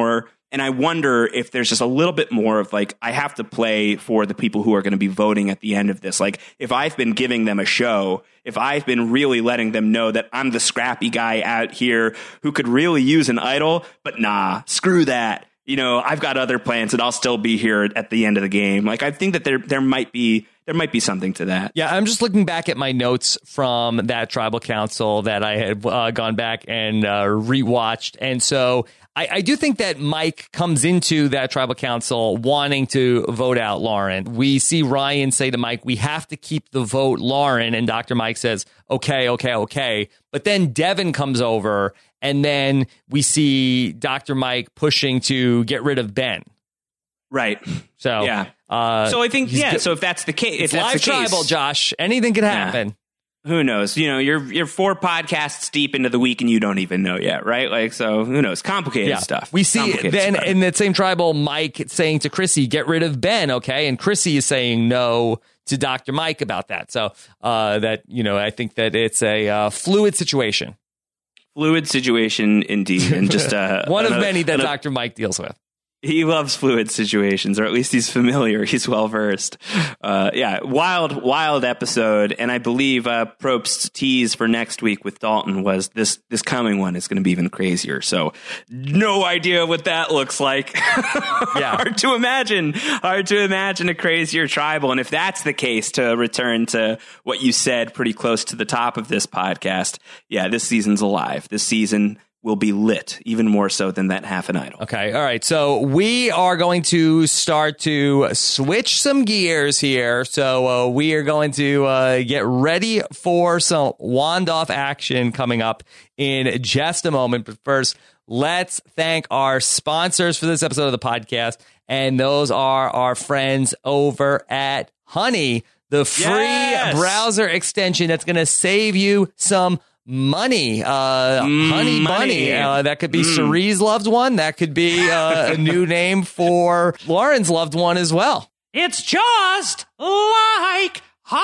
And I wonder if there's just a little bit more of like, I have to play for the people who are going to be voting at the end of this. Like, if I've been giving them a show, if I've been really letting them know that I'm the scrappy guy out here who could really use an idol, but nah, screw that. You know, I've got other plans and I'll still be here at the end of the game. Like, I think that there there might be there might be something to that. Yeah, I'm just looking back at my notes from that tribal council that I had uh, gone back and uh, rewatched. And so I, I do think that Mike comes into that tribal council wanting to vote out Lauren. We see Ryan say to Mike, we have to keep the vote Lauren. And Doctor Mike says, okay, okay, okay. But then Devin comes over and then we see Doctor Mike pushing to get rid of Ben. Right. So, yeah. Uh, so I think, yeah, good. so if that's the case, if It's that's live the case, tribal, Josh. Anything could happen. Yeah. Who knows? You know, you're you're four podcasts deep into the week and you don't even know yet, right? Like, so who knows? Complicated Yeah. stuff. We see Complicated then stuff. in that same tribal, Mike saying to Chrissy, get rid of Ben, okay? And Chrissy is saying no to Doctor Mike about that. So uh, that, you know, I think that it's a uh, fluid situation. Fluid situation, indeed. And just uh, one of another, many that another, Doctor Mike deals with. He loves fluid situations, or at least he's familiar. He's well versed. Uh, yeah, wild, wild episode. And I believe uh, Probst's tease for next week with Dalton was this this coming one is going to be even crazier. So no idea what that looks like. Yeah. Hard to imagine. Hard to imagine a crazier tribal. And if that's the case, to return to what you said pretty close to the top of this podcast, yeah, this season's alive. This season will be lit even more so than that half an idol. Okay. All right. So we are going to start to switch some gears here. So uh, we are going to uh, get ready for some wand-off action coming up in just a moment. But first, let's thank our sponsors for this episode of the podcast. And those are our friends over at Honey, the free Yes! browser extension that's going to save you some money. Uh, Mm, Honey money. Bunny. Uh, that could be Mm. Cerie's loved one. That could be uh, a new name for Lauren's loved one as well. It's just like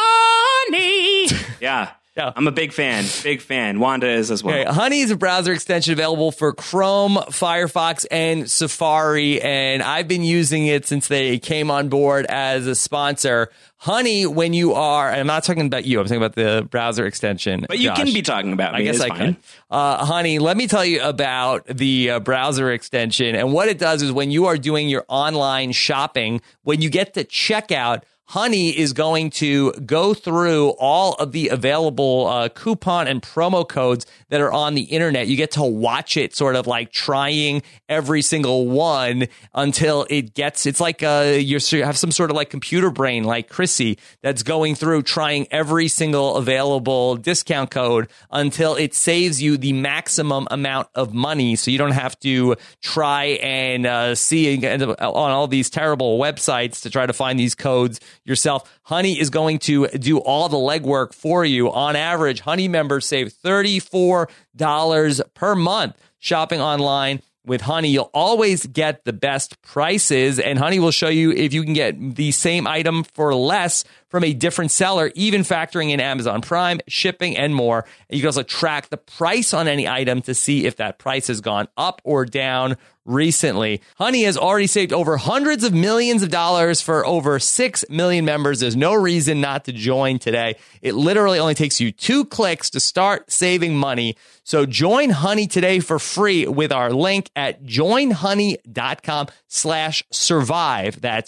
honey. Yeah. Yeah. I'm a big fan. Big fan. Wanda is as well. Okay, Honey is a browser extension available for Chrome, Firefox, and Safari, and I've been using it since they came on board as a sponsor. Honey, when you are, and I'm not talking about you, I'm talking about the browser extension. But you Josh. can be talking about me. I guess It's I fine. could. Uh, honey, let me tell you about the uh, browser extension. And what it does is when you are doing your online shopping, when you get to checkout, Honey is going to go through all of the available uh, coupon and promo codes that are on the internet. You get to watch it sort of like trying every single one until it gets, it's like uh, you're, you have some sort of like computer brain like Chrissy that's going through trying every single available discount code until it saves you the maximum amount of money. So you don't have to try and uh, see and on all these terrible websites to try to find these codes yourself. Honey is going to do all the legwork for you. On average, Honey members save thirty-four dollars per month shopping online. With Honey, you'll always get the best prices, and Honey will show you if you can get the same item for less from a different seller, even factoring in Amazon Prime, shipping, and more. And you can also track the price on any item to see if that price has gone up or down recently. Honey has already saved over hundreds of millions of dollars for over six million members. There's no reason not to join today. It literally only takes you two clicks to start saving money. So join Honey today for free with our link at joinhoney.com slash survive. That's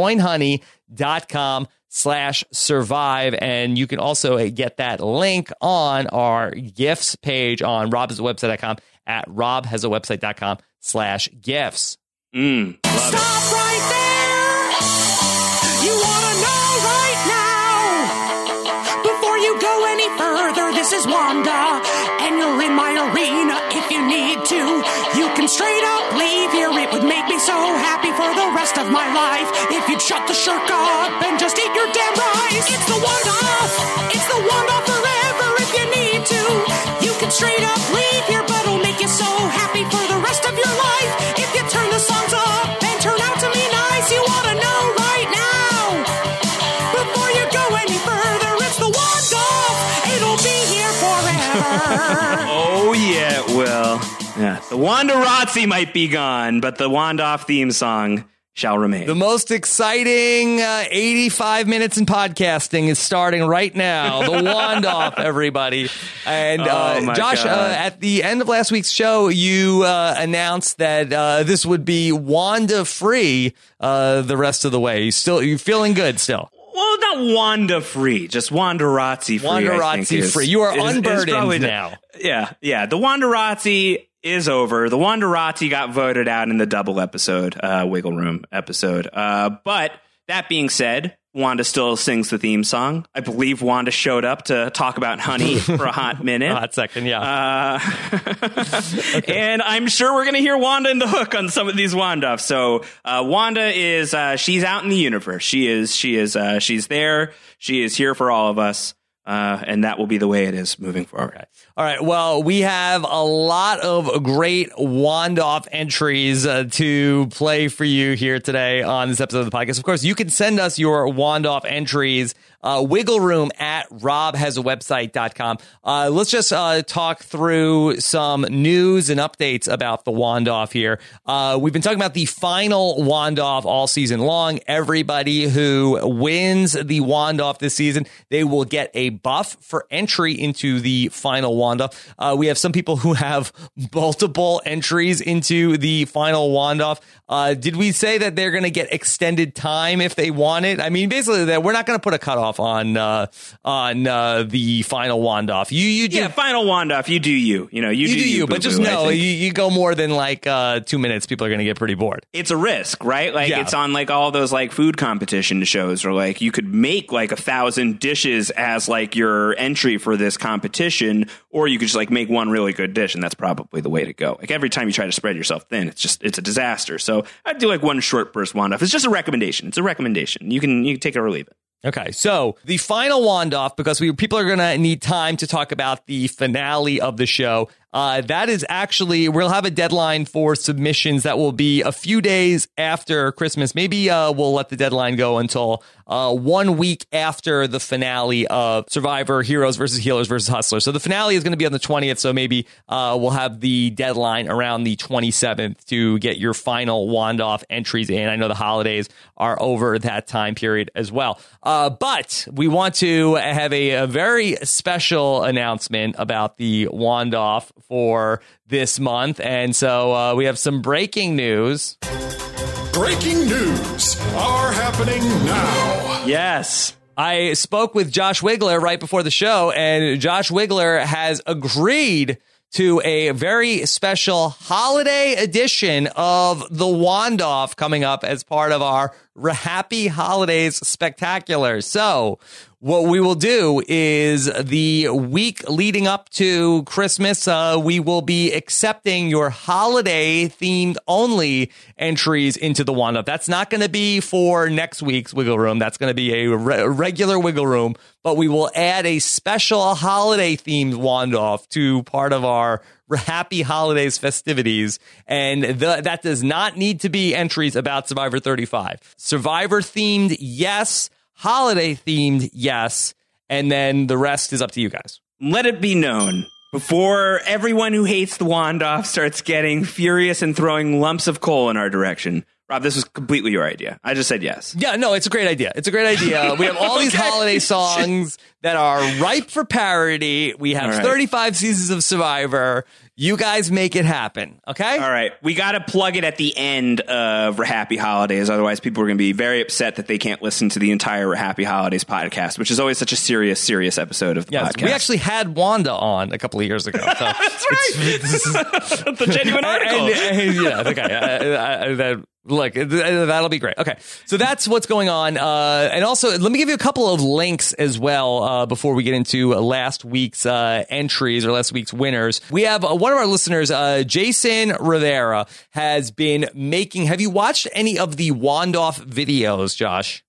joinhoney.com slash survive. And you can also get that link on our gifts page on robhasawebsite.com at robhasawebsite.com slash gifts. Mm, love it. Stop right there. You want to know right now. Before you go any further, this is Wanda, and you're in my arena if you need to. You can straight up leave here. It would make me so happy for the rest of my life if you'd shut the shirk up and just eat your damn rice. It's the Wanda. It's the Wanda forever if you need to. You can straight up leave here, but it'll make you so happy for the rest of your life if you turn the songs up and turn out to be nice. You want to know right now. Before you go any further, it's the Wanda. It'll be here forever. Oh, yeah, it will. Yeah, the Wandarazzi might be gone, but the Wandoff theme song shall remain. The most exciting uh, eighty-five minutes in podcasting is starting right now. The Wandoff, everybody. And uh, Oh, my Josh, uh, God. at the end of last week's show, you uh, announced that uh, this would be Wanda free uh, the rest of the way. You still, you feeling good still? Well, not Wanda free, just Wandarazzi free. I think Wandarazzi is- free. You are is- is unburdened probably the- now. Yeah, yeah. The Wandarazzi is over. The Wandarazzi got voted out in the double episode, uh, Wiggle Room episode. Uh, but that being said, Wanda still sings the theme song. I believe Wanda showed up to talk about honey for a hot minute. A hot second, yeah. Uh, and I'm sure we're going to hear Wanda in the hook on some of these Wandoffs. So uh, Wanda is uh, she's out in the universe. She is she is uh, she's there. She is here for all of us. Uh, and that will be the way it is moving forward. Okay. All right. Well, we have a lot of great Wandoff entries uh, to play for you here today on this episode of the podcast. Of course, you can send us your Wandoff entries, uh, wiggle room at rob has a website dot com. Uh, let's just uh, talk through some news and updates about the Wandoff here. Uh, we've been talking about the final Wandoff all season long. Everybody who wins the Wandoff this season, they will get a buff for entry into the final Wandoff. Uh, we have some people who have multiple entries into the final Wandoff. Uh, did we say that they're going to get extended time if they want it? I mean, basically, that we're not going to put a cutoff on uh, on uh, the final Wandoff. You, you do, Yeah, final Wandoff. You do you. You know, you, you do, do you, but just boo-boo, I know think. you, you go more than like uh, two minutes, people are going to get pretty bored. It's a risk, right? Like Yeah. it's on like all those like food competition shows, or like you could make like a thousand dishes as like your entry for this competition, or you could just like make one really good dish, and that's probably the way to go. Like every time you try to spread yourself thin, it's just it's a disaster. So I'd do like one short burst Wandoff. It's just a recommendation. It's a recommendation. You can you can take it or leave it. Okay, so the final Wandoff, because we people are going to need time to talk about the finale of the show. Uh, that is actually, we'll have a deadline for submissions that will be a few days after Christmas. Maybe uh, we'll let the deadline go until uh, one week after the finale of Survivor Heroes versus Healers versus Hustlers. So the finale is going to be on the twentieth. So maybe uh, we'll have the deadline around the twenty-seventh to get your final Wandoff entries in. I know the holidays are over that time period as well. Uh, but we want to have a, a very special announcement about the Wandoff for this month. And so uh, we have some breaking news. Breaking news are happening now. Yes. I spoke with Josh Wigler right before the show, and Josh Wigler has agreed to a very special holiday edition of the Wandoff coming up as part of our Happy Holidays Spectacular. So what we will do is the week leading up to Christmas, uh, we will be accepting your holiday themed only entries into the Wandoff. That's not going to be for next week's Wiggle Room. That's going to be a re- regular Wiggle Room, but we will add a special holiday themed Wandoff to part of our Happy Holidays festivities. And the, that does not need to be entries about Survivor thirty-five. Survivor themed, yes. Holiday themed, yes. And then the rest is up to you guys. Let it be known, before everyone who hates the Wandoff starts getting furious and throwing lumps of coal in our direction, Rob, this was completely your idea. I just said yes. Yeah, no, it's a great idea. It's a great idea. We have all these Okay. holiday songs that are ripe for parody. We have All right. thirty-five seasons of Survivor. You guys make it happen, okay? All right. We got to plug it at the end of Happy Holidays. Otherwise, people are going to be very upset that they can't listen to the entire Happy Holidays podcast, which is always such a serious, serious episode of the Yes, podcast. we actually had Wanda on a couple of years ago. So That's right. The genuine article. And, and, yeah, okay. Uh, uh, that, look, th- that'll be great. Okay, so that's what's going on. Uh, and also, let me give you a couple of links as well uh, before we get into last week's uh, entries or last week's winners. We have uh, one of our listeners, uh, Jason Rivera, has been making. Have you watched any of the Wandoff videos, Josh?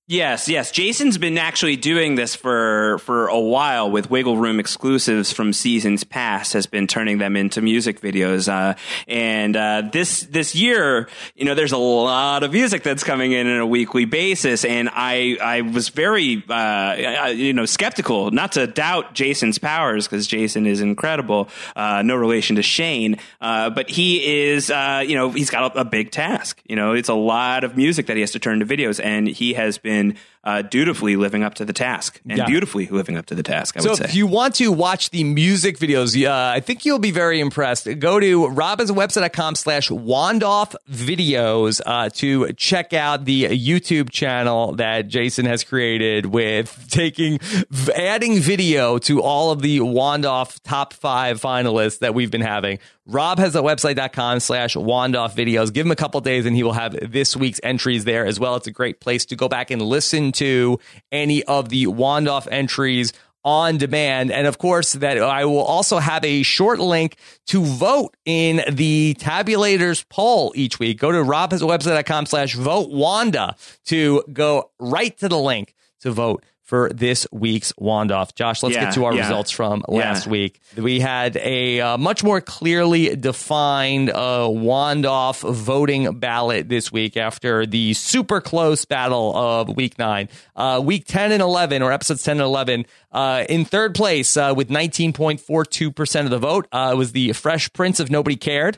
Yes, yes. Jason's been actually doing this for for a while with Wiggle Room exclusives from seasons past, has been turning them into music videos. Uh, and uh, this this year, you know, there's a lot of music that's coming in on a weekly basis. And I, I was very, uh, you know, skeptical, not to doubt Jason's powers, because Jason is incredible. Uh, no relation to Shane. Uh, but he is, uh, you know, he's got a, a big task. You know, it's a lot of music that he has to turn to videos. And he has been Uh, dutifully living up to the task and yeah. beautifully living up to the task, I so would say. If you want to watch the music videos, uh, I think you'll be very impressed. Go to robinsonwebsite.com slash Wandoff videos uh, to check out the YouTube channel that Jason has created with taking, adding video to all of the Wandoff top five finalists that we've been having. Rob has a website.com slash Wandoff videos. Give him a couple days and he will have this week's entries there as well. It's a great place to go back and listen to any of the Wandoff entries on demand. And of course, that I will also have a short link to vote in the Tabulators poll each week. Go to robhasawebsite.com slash vote Wanda to go right to the link to vote for this week's Wandoff. Josh, let's yeah, get to our yeah. results from last yeah. week. We had a uh, much more clearly defined uh, Wandoff voting ballot this week after the super close battle of week nine. Uh, week ten and eleven, or episodes ten and eleven, uh, in third place uh, with nineteen point four two percent of the vote uh, was the Fresh Prince of Nobody Cared.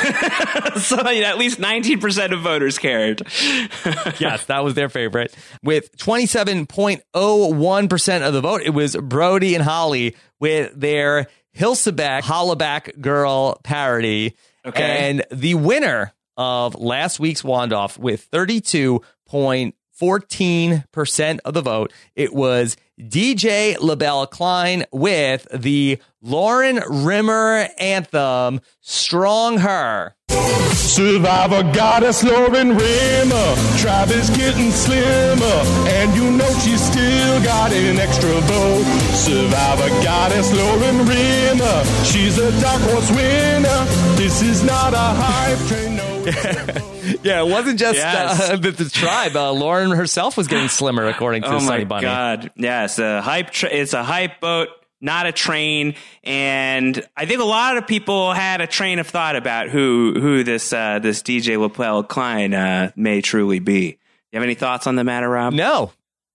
So at least nineteen percent of voters cared. Yes, that was their favorite. With twenty-seven point zero one percent of the vote, it was Brody and Holly with their Hilsabeck Hollaback Girl parody. Okay. And the winner of last week's Wandoff with thirty-two point one four percent of the vote, it was D J LaBelle Klein with the Lauren Rimmer anthem, Strong Her. Survivor goddess Lauren Rimmer, Travis getting slimmer, and you know she still got an extra vote. Survivor goddess Lauren Rimmer, she's a dark horse winner. This is not a hype train, no. Yeah, it wasn't just yes. uh, the, the tribe. Uh, Lauren herself was getting slimmer, according to oh Sunny my Bunny. God, yes, a hype. Tra- it's a hype boat, not a train. And I think a lot of people had a train of thought about who who this uh, this D J LaBelle Klein uh, may truly be. You have any thoughts on the matter, Rob? No.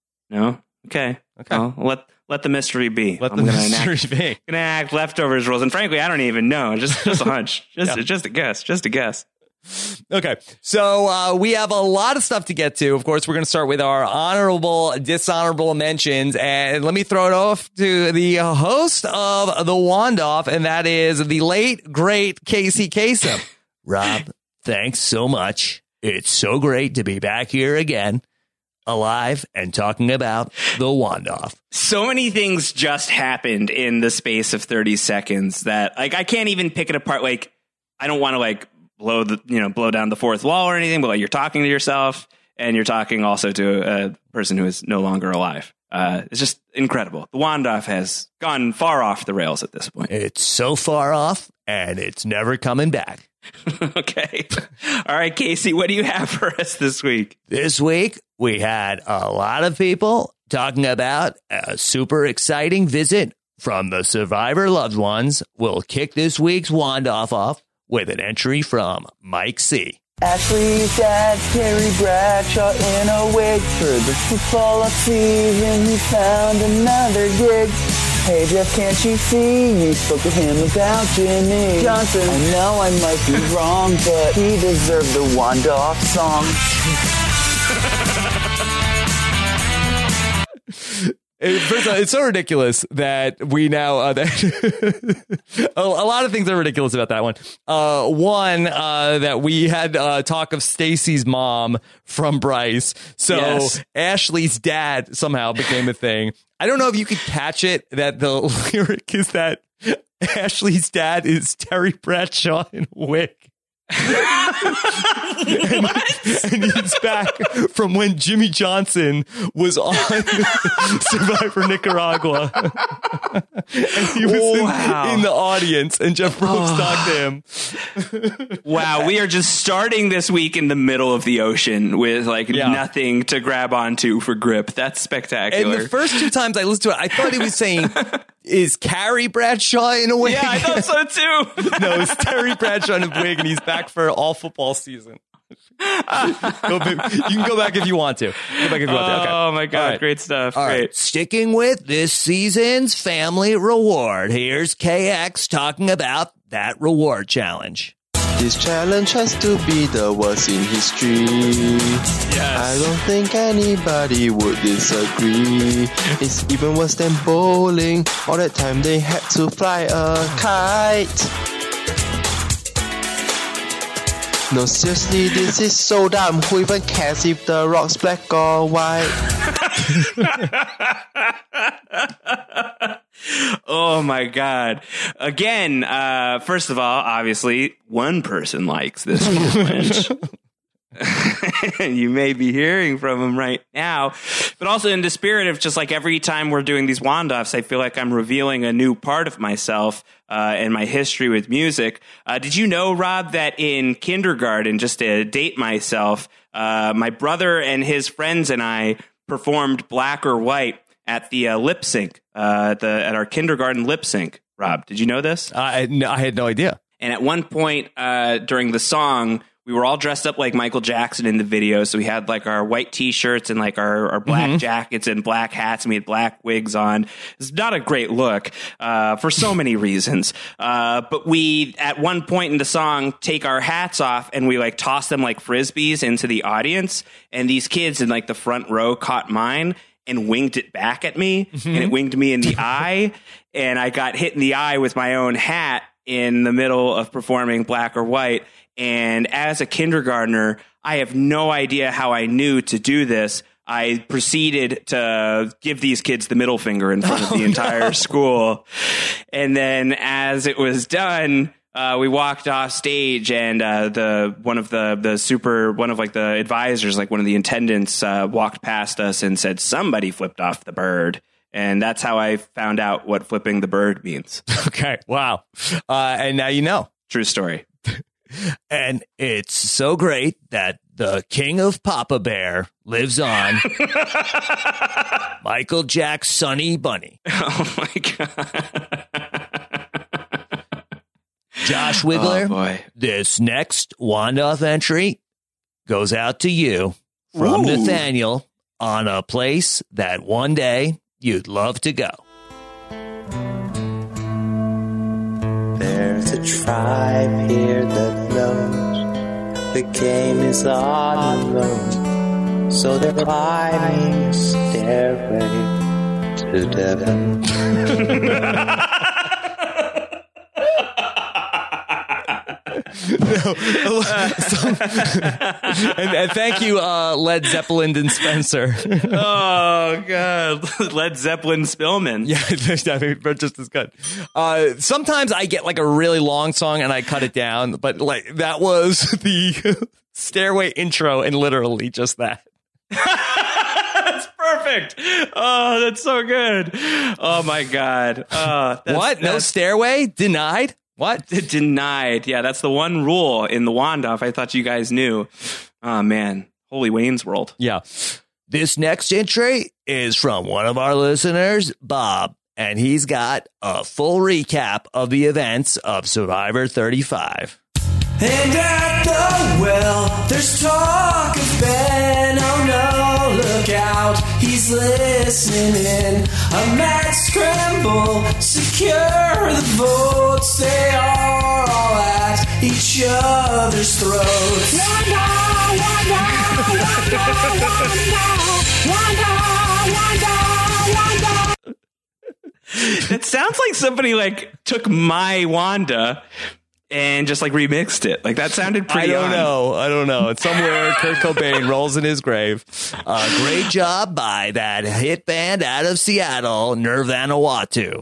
No. Okay. Okay. Well, let let the mystery be. Let I'm the gonna mystery enact, be. Gonna act leftovers rules, and frankly, I don't even know. Just just a hunch. Just Yeah. just a guess. Just a guess. Okay, so uh, we have a lot of stuff to get to. Of course, we're going to start with our honorable, dishonorable mentions. And let me throw it off to the host of the Wandoff, and that is the late, great Casey Kasem. Rob, thanks so much. It's so great to be back here again, alive and talking about the Wandoff. So many things just happened in the space of thirty seconds that, like, I can't even pick it apart. Like, I don't want to, like, blow the, you know, blow down the fourth wall or anything, but like, you're talking to yourself and you're talking also to a person who is no longer alive. Uh, it's just incredible. The Wandoff has gone far off the rails at this point. It's so far off and it's never coming back. Okay. All right, Casey, what do you have for us this week? This week, we had a lot of people talking about a super exciting visit from the survivor loved ones. We'll kick this week's Wandoff off with an entry from Mike C. Ashley's dad, Terry Bradshaw, in a wig for the football off season. He found another gig. Hey, Jeff, can't you see? You spoke to him about Jimmy Johnson. I know I might be wrong, but he deserved the Wandoff song. It, first of all, it's so ridiculous that we now uh, that a, a lot of things are ridiculous about that one. Uh, one uh, that we had uh, talk of Stacy's mom from Bryce, so Yes. Ashley's dad somehow became a thing. I don't know if you could catch it that the lyric is that Ashley's dad is Terry Bradshaw in a wig. and, and he's back from when Jimmy Johnson was on Survivor Nicaragua. And he was wow. in, in the audience, and Jeff Probst talked to him. Wow, we are just starting this week in the middle of the ocean with like Yeah. nothing to grab onto for grip. That's spectacular. And the first two times I listened to it, I thought he was saying, is Carrie Bradshaw in a wig? yeah, I thought so too. No, it's Terry Bradshaw in a wig, and he's back for all football season. Go back- you can go back if you want to. Go back if you want to. Okay. Oh my god, All right. great stuff. All Great. right. Sticking with this season's family reward, here's K X talking about that reward challenge. This challenge has to be the worst in history. Yes. I don't think anybody would disagree. It's even worse than bowling. All that time they had to fly a kite. No, seriously, this is so dumb. Who even cares if the rock's black or white? Oh my god. Again, uh, first of all, obviously, one person likes this challenge. And you may be hearing from him right now. But also in the spirit of just like every time we're doing these wand-offs, I feel like I'm revealing a new part of myself uh, and my history with music. Uh, did you know, Rob, that in kindergarten, just to date myself, uh, my brother and his friends and I performed Black or White at the uh, lip sync, uh, at, the, at our kindergarten lip sync. Rob, did you know this? I, no, I had no idea. And at one point uh, during the song, we were all dressed up like Michael Jackson in the video. So we had like our white T-shirts and like our, our black Mm-hmm. jackets and black hats. And we had black wigs on. It's not a great look uh, for so many reasons. Uh, but we, at one point in the song, take our hats off and we like toss them like Frisbees into the audience. And these kids in like the front row caught mine and winged it back at me. Mm-hmm. And it winged me in the eye. And I got hit in the eye with my own hat in the middle of performing Black or White. And as a kindergartner, I have no idea how I knew to do this. I proceeded to give these kids the middle finger in front of the Oh, entire no. school. And then as it was done, uh, we walked off stage and uh, the one of the the super one of like the advisors, like one of the attendants, uh, walked past us and said, "Somebody flipped off the bird." And that's how I found out what flipping the bird means. Okay. Wow. Uh, and now you know. True story. And it's so great that the king of Papa Bear lives on. Michael Jack's Sonny Bunny. Oh my god. Josh Wiggler, Oh boy. this next Wand-Off entry goes out to you from Ooh. Nathaniel on a place that one day you'd love to go. There's a tribe here that knows the game is unknown, so they're climbing a stairway to Devon. No, so- and, and thank you, uh, Led Zeppelin and Spencer. Oh god. Led Zeppelin Spillman. Yeah, they're just as good. Uh, sometimes I get like a really long song and I cut it down, but like that was the Stairway intro and literally just that. That's perfect. Oh, that's so good. Oh my god. Uh, that's, What? No that's Stairway? Denied? What? denied. Yeah, that's the one rule in the Wand-Off I thought you guys knew. Oh man. Holy Wayne's World. Yeah. This next entry is from one of our listeners, Bob, and he's got a full recap of the events of Survivor thirty-five. And at the well, there's talk of Ben. Oh no, look out, he's listening. A mad scramble, secure the votes. They are all at each other's throats. Wanda, Wanda, Wanda, Wanda, Wanda, Wanda, Wanda. It sounds like somebody like took my Wanda and just like remixed it. Like that sounded pretty. I don't on. know. I don't know. It's somewhere Kurt Cobain rolls in his grave. Uh, great job by that hit band out of Seattle, Nirvana Watu.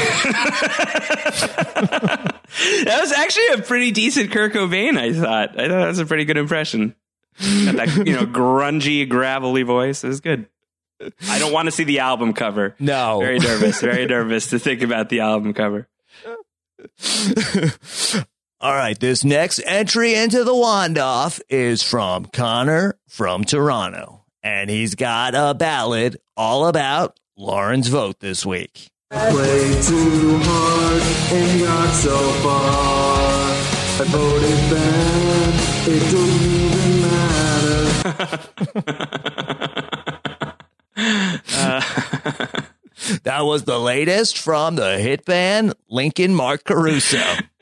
That was actually a pretty decent Kurt Cobain, I thought. I thought that was a pretty good impression. Got that, you know, grungy, gravelly voice. It was good. I don't want to see the album cover. No. Very nervous. Very nervous to think about the album cover. All right, this next entry into the Wand-Off is from Connor from Toronto, and he's got a ballad all about Lauren's vote this week. Played too hard and got so far. I voted bad, it didn't even matter. uh. That was the latest from the hit band Lincoln Mark Caruso.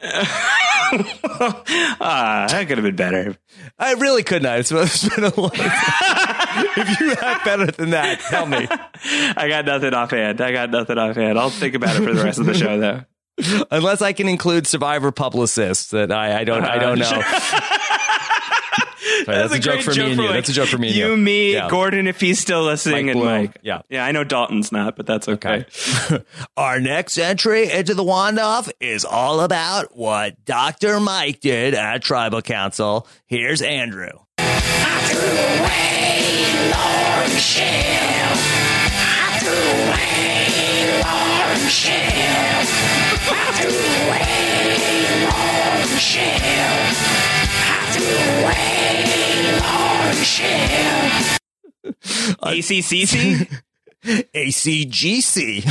Ah, that could have been better. I really couldn't have. It's been a long time. If you have better than that, tell me. I got nothing offhand. I got nothing offhand. I'll think about it for the rest of the show, though. Unless I can include Survivor publicists that I, I don't I don't know. Sorry, that's, that's a, a joke for joke me and you. Like, that's a joke for me and you. You, me, yeah. Gordon, if he's still listening, Mike and Bloom. Mike. Yeah. Yeah, I know Dalton's not, but that's okay. okay. Our next entry into the Wand-Off is all about what Doctor Mike did at Tribal Council. Here's Andrew. I threw away Lauren Shell. I threw away Lauren Shell. I threw away Lauren Shell. I threw away Lauren Shell. A C C C? A C G C.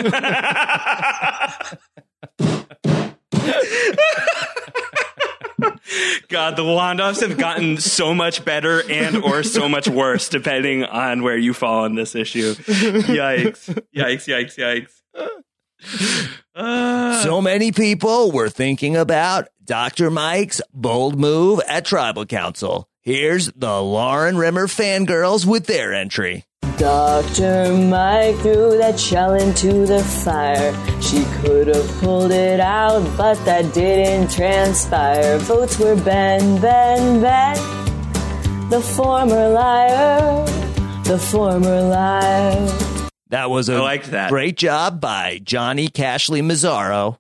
God, the Wand-Offs have gotten so much better and or so much worse depending on where you fall on this issue. Yikes. Yikes, yikes, yikes. Uh. So many people were thinking about Doctor Mike's bold move at Tribal Council. Here's the Lauren Rimmer fangirls with their entry. Doctor Mike threw that shell into the fire. She could have pulled it out, but that didn't transpire. Votes were Ben, Ben, Ben, the former liar, the former liar. That was a I liked that. Great job by Johnny Cashley Mazzaro.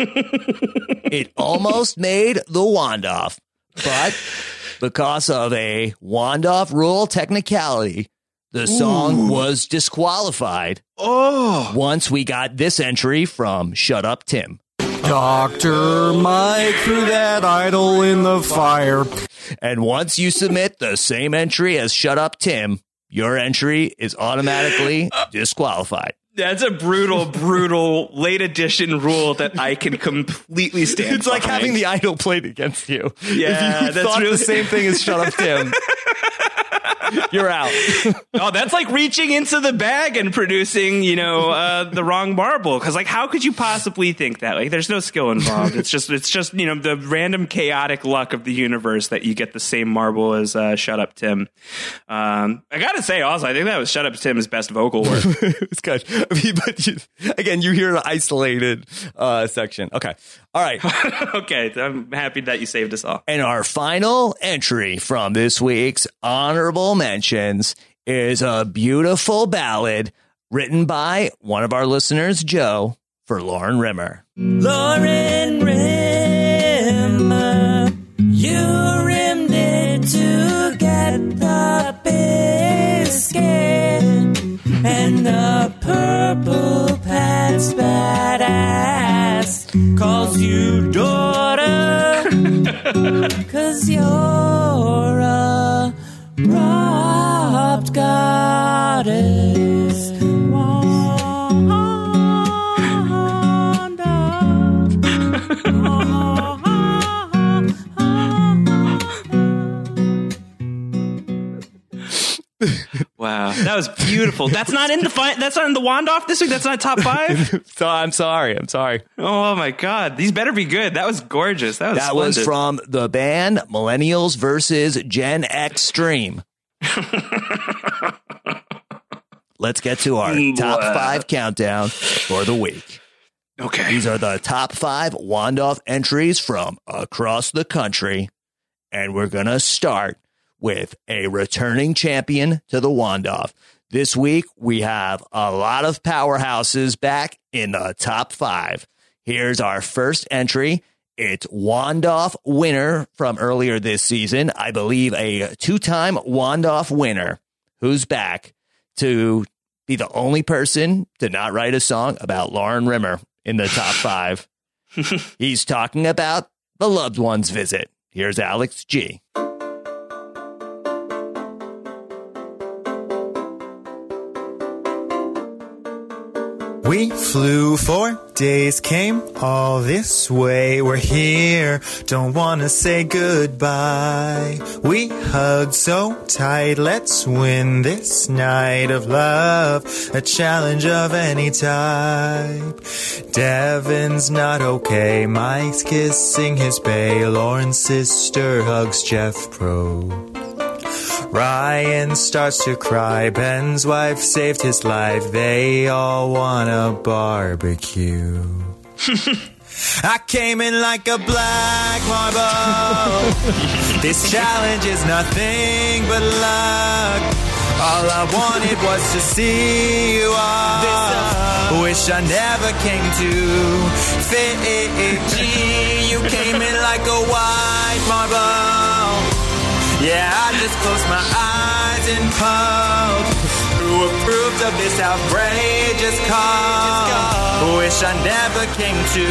It almost made the Wand-Off, but because of a Wand-Off rule technicality, the song Ooh. was disqualified. Oh. Once we got this entry from Shut Up Tim. Doctor Mike threw that idol in the fire. And once you submit the same entry as Shut Up Tim, your entry is automatically disqualified. That's a brutal, brutal late edition rule that I can completely stand It's like behind. having the idol played against you. Yeah, if you that's thought really the same thing as Shut Up Tim. You're out. Oh, that's like reaching into the bag and producing, you know, uh, the wrong marble. Because, like, how could you possibly think that? Like, there's no skill involved. It's just, it's just, you know, the random chaotic luck of the universe that you get the same marble as uh, Shut Up Tim. Um, I gotta say, also, I think that was Shut Up Tim's best vocal work. It's good. I mean, but you, again, you hear an isolated uh, section. Okay. All right. Okay. I'm happy that you saved us all. And our final entry from this week's honorable mentions is a beautiful ballad written by one of our listeners, Joe, for Lauren Rimmer. Lauren Rimmer, you rimmed it to get the biscuit and the purple pants badass calls you daughter, 'cause you're a robbed goddess. Wow, that was beautiful. That's not in the fi- That's not in the Wand-Off this week. That's not top five. So I'm sorry. I'm sorry. Oh my God, these better be good. That was gorgeous. That was that splendid. was from the band Millennials versus Gen X Stream. Let's get to our top five countdown for the week. Okay. These are the top five Wand-Off entries from across the country. And we're going to start with a returning champion to the Wand-Off. This week, we have a lot of powerhouses back in the top five. Here's our first entry. It's Wand-Off winner from earlier this season. I believe a two-time Wand-Off winner who's back to be the only person to not write a song about Lauren Rimmer in the top five. He's talking about The Loved Ones Visit. Here's Alex G. We flew four days, came all this way. We're here, don't want to say goodbye. We hugged so tight, let's win this night of love. A challenge of any type. Devin's not okay, Mike's kissing his bae. Lauren's sister hugs Jeff Pro. Ryan starts to cry, Ben's wife saved his life. They all want a barbecue. I came in like a black marble. This challenge is nothing but luck. All I wanted was to see you off. Wish I never came to Fiji. You came in like a white marble. Yeah, I just closed my eyes and pulled. Who approved of this outrageous call? Wish I never came to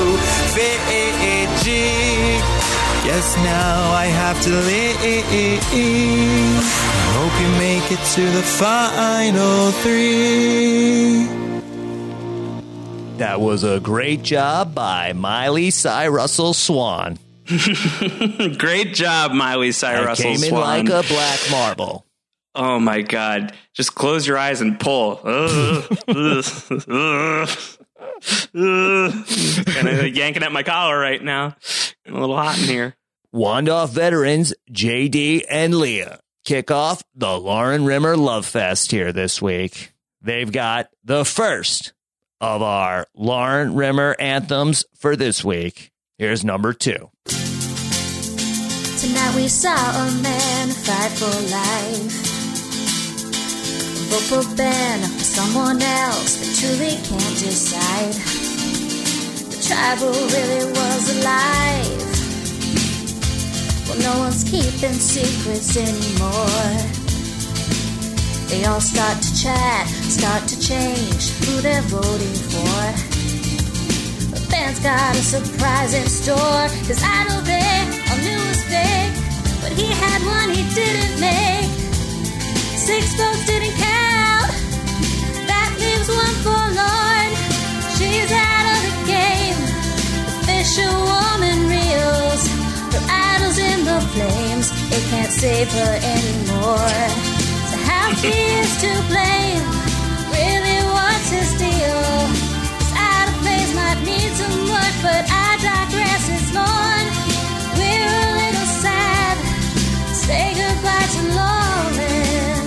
Fiji. Guess now I have to leave. Hope you make it to the final three. That was a great job by Miley Cyrus Swan. Great job, Miley Cyrus Swan. Came in like a black marble. Oh my God! Just close your eyes and pull. Kind of yanking at my collar right now. Getting a little hot in here. Wand-Off veterans J D and Leah kick off the Lauren Rimmer Love Fest here this week. They've got the first of our Lauren Rimmer anthems for this week. Here's number two. Tonight we saw a man fight for life. Vote for Ben or someone else, they truly can't decide. The tribal really was alive. Well, no one's keeping secrets anymore. They all start to chat, start to change who they're voting for. Ben's got a surprise in store. His idol they all knew was fake, but he had one he didn't make. Six votes didn't count. That leaves one forlorn. She's out of the game. The fisherwoman reels. Her idol's in the flames. It can't save her anymore. So how he is to blame? Really, what's his deal? Might need some work, but I digress. It's Lauren. We're a little sad. Say goodbye to Lauren.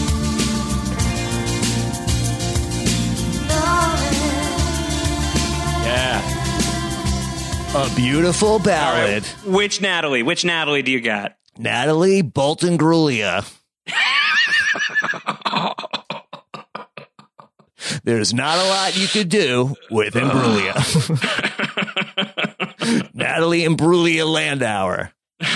Lauren. Yeah. A beautiful ballad. Right. Which Natalie? Which Natalie do you got? Natalie Bolton Grulia. There's not a lot you could do with Imbruglia. Natalie Imbruglia Landauer.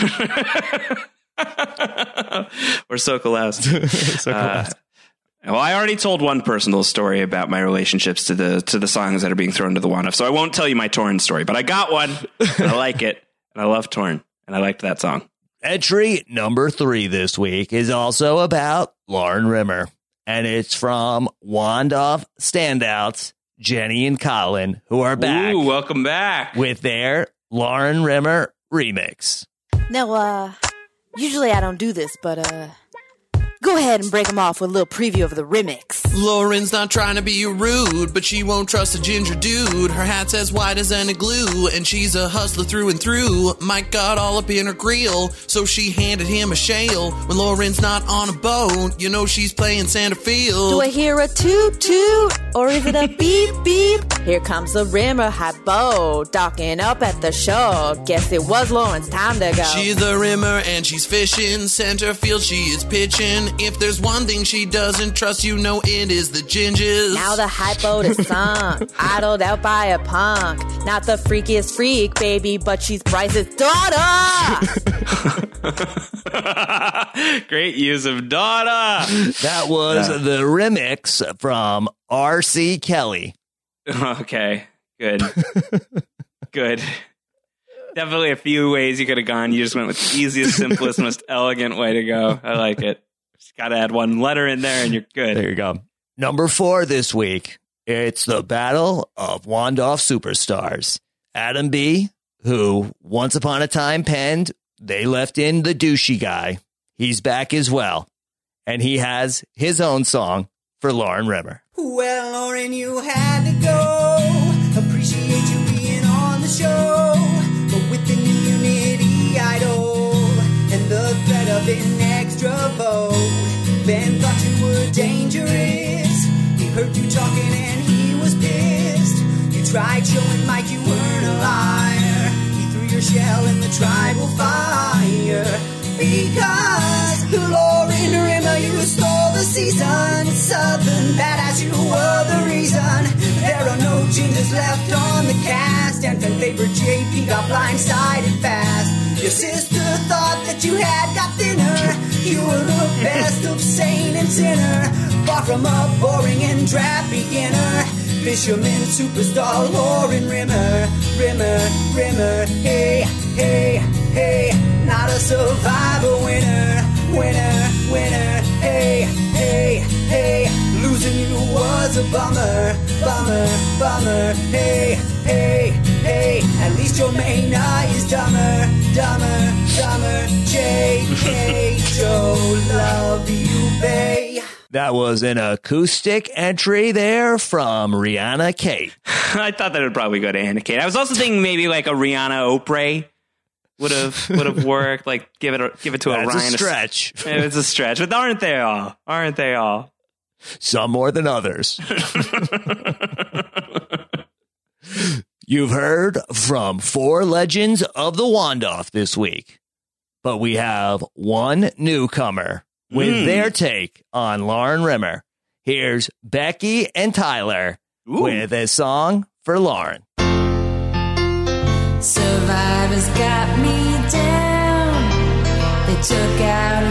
Or Sokolowski. uh, well, I already told one personal story about my relationships to the to the songs that are being thrown to the Wand-Off, so I won't tell you my Torn story, but I got one. And I like it. And I love Torn. And I liked that song. Entry number three this week is also about Lauren Rimmer. And it's from Wand-Off standouts, Jenny and Colin, who are back. Ooh, welcome back. With their Lauren Rimmer remix. Now, uh, usually I don't do this, but, uh, go ahead and break them off with a little preview of the remix. Lauren's not trying to be rude, but she won't trust a ginger dude. Her hat's as white as any glue, and she's a hustler through and through. Mike got all up in her grill, so she handed him a shale. When Lauren's not on a boat, you know she's playing Santa Field. Do I hear a toot toot, or is it a beep beep? Here comes the Rimmer Hypo, docking up at the show. Guess it was Lauren's time to go. She's the Rimmer and she's fishing. Center field she is pitching. If there's one thing she doesn't trust, you know it is the gingers. Now the hypo is sunk, idled out by a punk. Not the freakiest freak, baby, but she's Bryce's daughter. Great use of daughter. That was Yeah. the remix from R C Kelly. Okay, good. Good. Definitely a few ways you could have gone. You just went with the easiest, simplest, most elegant way to go. I like it. Just got to add one letter in there and you're good. There you go. Number four this week. It's the Battle of Wandolph Superstars. Adam B., who once upon a time penned They Left in the Douchey Guy. He's back as well. And he has his own song for Lauren Rimmer. Well, Lauren, you had to go. Appreciate you being on the show. But with the new Unity Idol and the threat of an extra vote, Ben thought you were dangerous. He heard you talking and he was pissed. You tried showing Mike you weren't a liar. He threw your shell in the tribal fire. Because Lauren Rimmer, you stole the season. Southern badass, you were the reason. There are no gingers left on the cast, and fan favorite J P got blindsided fast. Your sister thought that you had got thinner. You were the best of saint and sinner, far from a boring and drab beginner. Fisherman superstar Lauren Rimmer, Rimmer, Rimmer. Hey, hey, hey. Not a survivor winner, winner, winner. Hey, hey, hey. Losing you was a bummer, bummer, bummer. Hey, hey, hey. At least your main eye is dumber, dumber, dumber. J K. Joe, love you, babe. That was an acoustic entry there from Rihanna Kate. I thought that would probably go to Anna Kate. I was also thinking maybe like a Rihanna Oprah would have would have worked. Like give it a, give it to That's a Ryan. a stretch. It's a stretch, but aren't they all? Aren't they all? Some more than others. You've heard from four legends of the Wandolph this week, but we have one newcomer with Mm. their take on Lauren Rimmer. Here's Becky and Tyler Ooh. with a song for Lauren. Survivors got me down. They took out a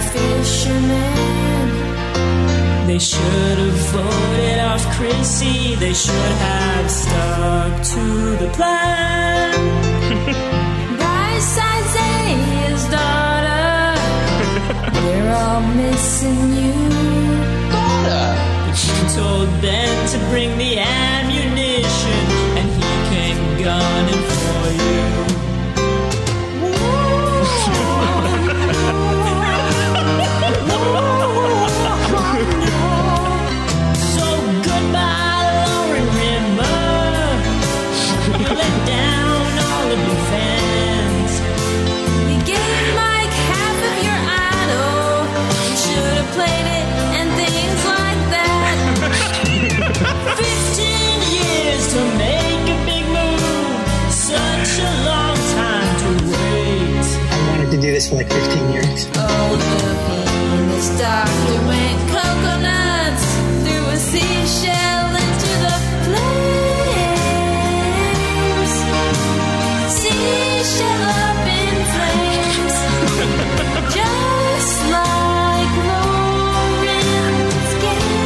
fisherman. They should have voted off Chrissy. They should have stuck to the plan. Bryce Isaiah's daughter. We're all missing you. But you told Ben to bring the ammunition, and he came gunning for you. So goodbye, Lauren Rimmer. You let down all of your fans. You gave Mike half of your idol. You should have played it and things like that. Fifteen years to make a big move. Such a long time to wait. I wanted to do this for like fifteen years. Oh, the penis doctor went coconuts through a seashell into the flames. Seashell up in flames. Just like Lauren's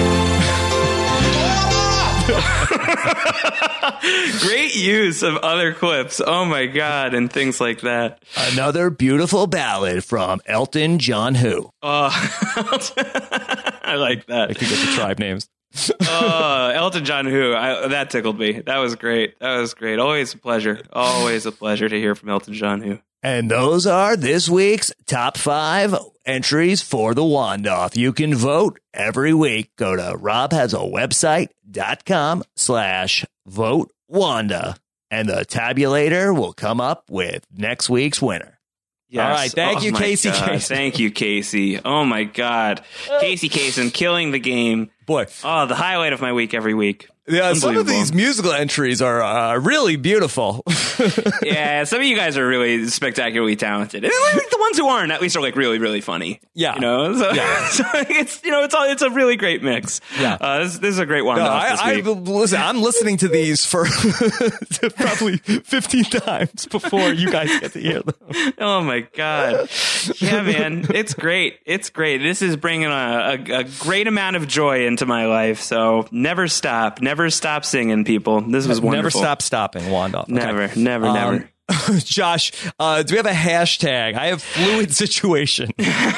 Great use of other clips. Oh my God, and things like that. Another beautiful ballad from Elton John Who. Oh, I like that. I could get the tribe names. Oh, Elton John Who. I, that tickled me. That was great. That was great. Always a pleasure. Always a pleasure to hear from Elton John Who. And those are this week's top five entries for the Wand-Off. You can vote every week. Go to robhasawebsite.com slash vote Wanda. And the tabulator will come up with next week's winner. Yes. All right. Thank oh you, Casey God. Kasem. Thank you, Casey. Oh, my God. Casey Kasem killing the game. Boy. Oh, the highlight of my week every week. Yeah, some of these musical entries are uh, really beautiful. Yeah, some of you guys are really spectacularly talented. And like the ones who aren't, at least, are like really, really funny. Yeah, you know, so, yeah. so it's you know, it's all it's a really great mix. Yeah, uh, this, this is a great one. No, I, I listen. I'm listening to these for probably fifteen times before you guys get to hear them. Oh my God, yeah, man, it's great. It's great. This is bringing a, a, a great amount of joy into my life. So never stop, never. Never stop singing, people. This was wonderful. Never stop stopping, Wanda. Okay. Never, never, um, never. Josh, uh, do we have a hashtag? I have fluid situation.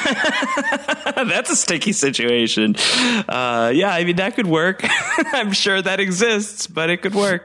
That's a sticky situation. Uh, yeah, I mean, that could work. I'm sure that exists, but it could work.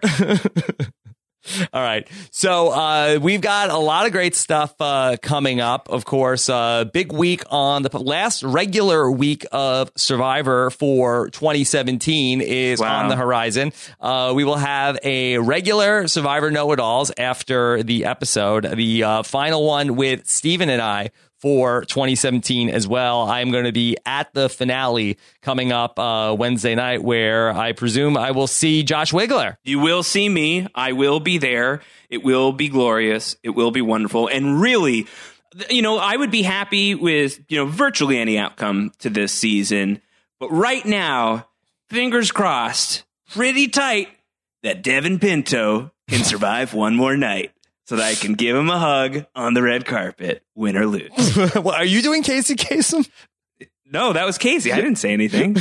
All right. So uh, we've got a lot of great stuff uh, coming up. Of course, uh, big week on the last regular week of Survivor for twenty seventeen is wow. on the horizon. Uh, we will have a regular Survivor Know-It-Alls after the episode, the uh, final one with Steven and I for twenty seventeen as well. I'm going to be at the finale coming up uh, Wednesday night, where I presume I will see Josh Wigler. You will see me. I will be there. It will be glorious. It will be wonderful. And really, you know, I would be happy with, you know, virtually any outcome to this season. But right now, fingers crossed, pretty tight that Devin Pinto can survive one more night, so that I can give him a hug on the red carpet, win or lose. Well, are you doing Casey Kasem? No, that was Casey. I didn't say anything.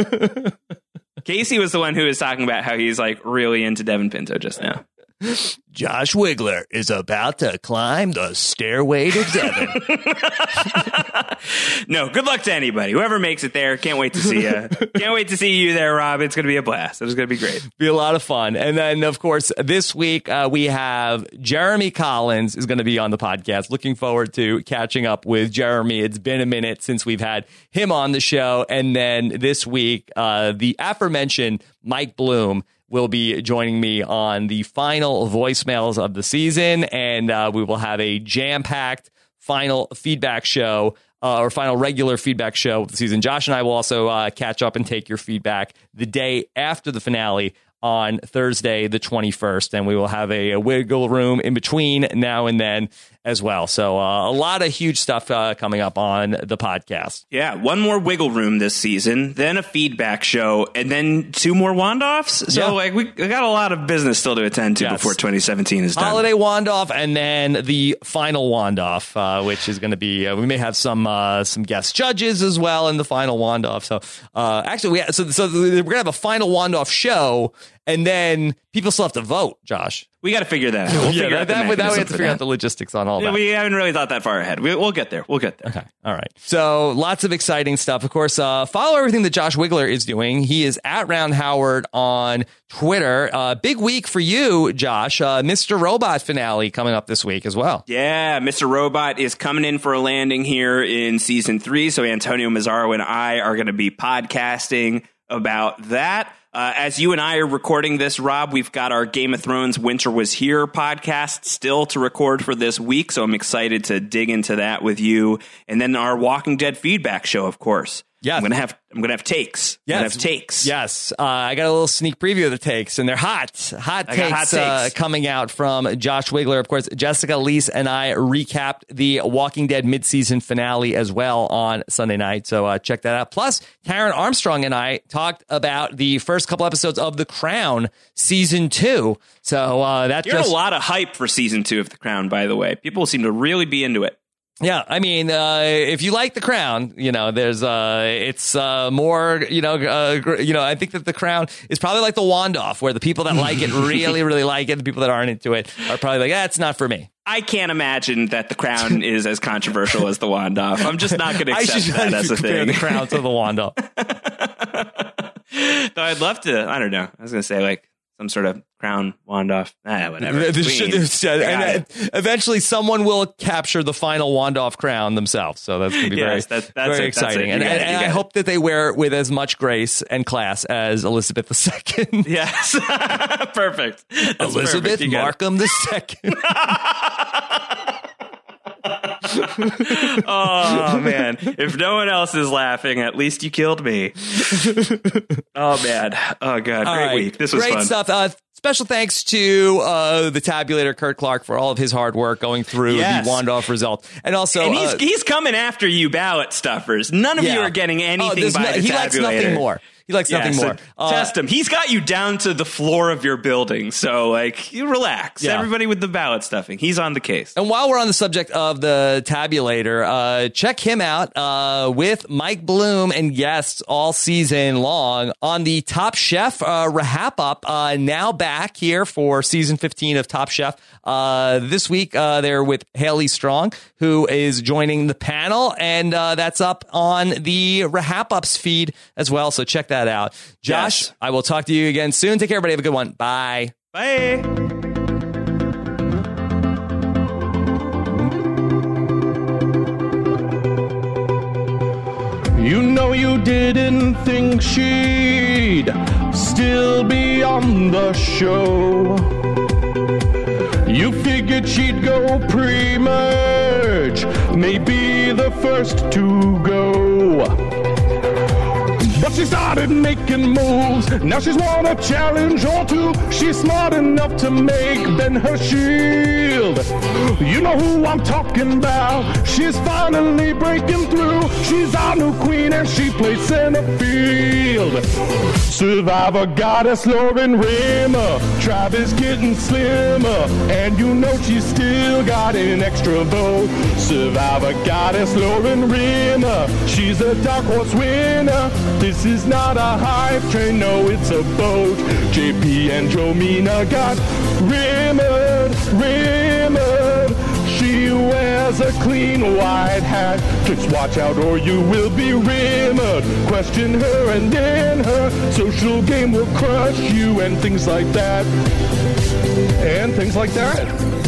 Casey was the one who was talking about how he's like really into Devin Pinto just now. Josh Wigler is about to climb the stairway to Devin. No, good luck to anybody. Whoever makes it there, can't wait to see you. Can't wait to see you there, Rob. It's going to be a blast. It's going to be great. Be a lot of fun. And then, of course, this week uh, we have Jeremy Collins is going to be on the podcast. Looking forward to catching up with Jeremy. It's been a minute since we've had him on the show. And then this week, uh, the aforementioned Mike Bloom will be joining me on the final voicemails of the season, and uh, we will have a jam-packed final feedback show, uh, or final regular feedback show of the season. Josh and I will also uh, catch up and take your feedback the day after the finale on Thursday, the twenty-first, and we will have a, a wiggle room in between now and then as well. So uh, a lot of huge stuff uh, coming up on the podcast. Yeah, one more wiggle room this season, then a feedback show, and then two more Wand-Offs. So yeah. like we, we got a lot of business still to attend to yes. before twenty seventeen is done. Holiday Wand-Off, and then the final Wand-Off, uh, which is going to be, uh, we may have some uh, some guest judges as well in the final Wand-Off. So uh, actually, we have, so, so we're going to have a final Wand-Off show, and then people still have to vote, Josh. We got to figure that out. We'll yeah, figure that, out the that, that we have to mechanism for figure that. out the logistics on all Yeah, that. we haven't really thought that far ahead. We, we'll get there. We'll get there. Okay. All right. So lots of exciting stuff. Of course, uh, follow everything that Josh Wigler is doing. He is at Round Howard on Twitter. Uh, big week for you, Josh. Uh, Mister Robot finale coming up this week as well. Yeah, Mister Robot is coming in for a landing here in season three. So Antonio Mazzaro and I are going to be podcasting about that. Uh, as you and I are recording this, Rob, we've got our Game of Thrones Winter Was Here podcast still to record for this week, so I'm excited to dig into that with you. And then our Walking Dead feedback show, of course. Yeah, I'm gonna have I'm gonna have takes. Yes. I'm gonna have takes. Yes, uh, I got a little sneak preview of the takes, and they're hot, hot I takes, got hot uh, takes. coming out from Josh Wigler. Of course, Jessica Leese and I recapped the Walking Dead mid-season finale as well on Sunday night, so uh, check that out. Plus, Karen Armstrong and I talked about the first couple episodes of The Crown season two. So uh, that You're just a lot of hype for season two of The Crown, by the way. People seem to really be into it. Yeah, I mean, uh, if you like The Crown, you know, there's uh, it's uh, more, you know, uh, gr- you know, I think that The Crown is probably like the Wand-Off, where the people that like it really, really like it. The people that aren't into it are probably like, yeah, it's not for me. I can't imagine that The Crown is as controversial as the Wand-Off. I'm just not going to accept I should that not as a compare thing. The Crown to the Wand-Off. Though I'd love to, I don't know. I was going to say, like, some sort of crown wand off. Ah, whatever. Queen. And eventually someone will capture the final wand off crown themselves. So that's going to be yes, very, that, that's very it, exciting. That's and and, and I hope that they wear it with as much grace and class as Elizabeth the Second. Yes. Perfect. That's Elizabeth perfect. Markham the Second. Oh man, if no one else is laughing, at least you killed me. Oh man, oh god, great right. week. This was great fun. stuff. Uh, special thanks to uh, the tabulator Kurt Clark for all of his hard work going through Yes. the wand off result, and also and he's uh, he's coming after you, ballot stuffers. None of yeah. you are getting Oh, anything there's by no- the he tabulator. likes nothing more. He likes Yeah, nothing so more. Uh, test him. He's got you down to the floor of your building. So, like, you relax. Yeah. Everybody with the ballot stuffing. He's on the case. And while we're on the subject of the tabulator, uh, check him out uh, with Mike Bloom and guests all season long on the Top Chef uh, Rahap Up. Uh, now back here for season fifteen of Top Chef. Uh, this week, uh, they're with Haley Strong, who is joining the panel, and uh, that's up on the Rahap Ups feed as well. So check that out. Josh, Yes. I will talk to you again soon. Take care, everybody. Have a good one. Bye. Bye. You know you didn't think she'd still be on the show. You figured she'd go pre-merge, maybe the first to go. But she started making moves. Now she's won a challenge or two. She's smart enough to make Ben her shield. You know who I'm talking about. She's finally breaking through. She's our new queen and she plays center field. Survivor goddess Lauren Rimmer. Tribe is getting slimmer. And you know she's still got an extra vote. Survivor goddess Lauren Rimmer. She's a dark horse winner. This is not a hype train, no, it's a boat. J P and Jomina got rimmered, rimmered. She wears a clean white hat. Just watch out or you will be rimmered. Question her and then her social game will crush you and things like that. And things like that.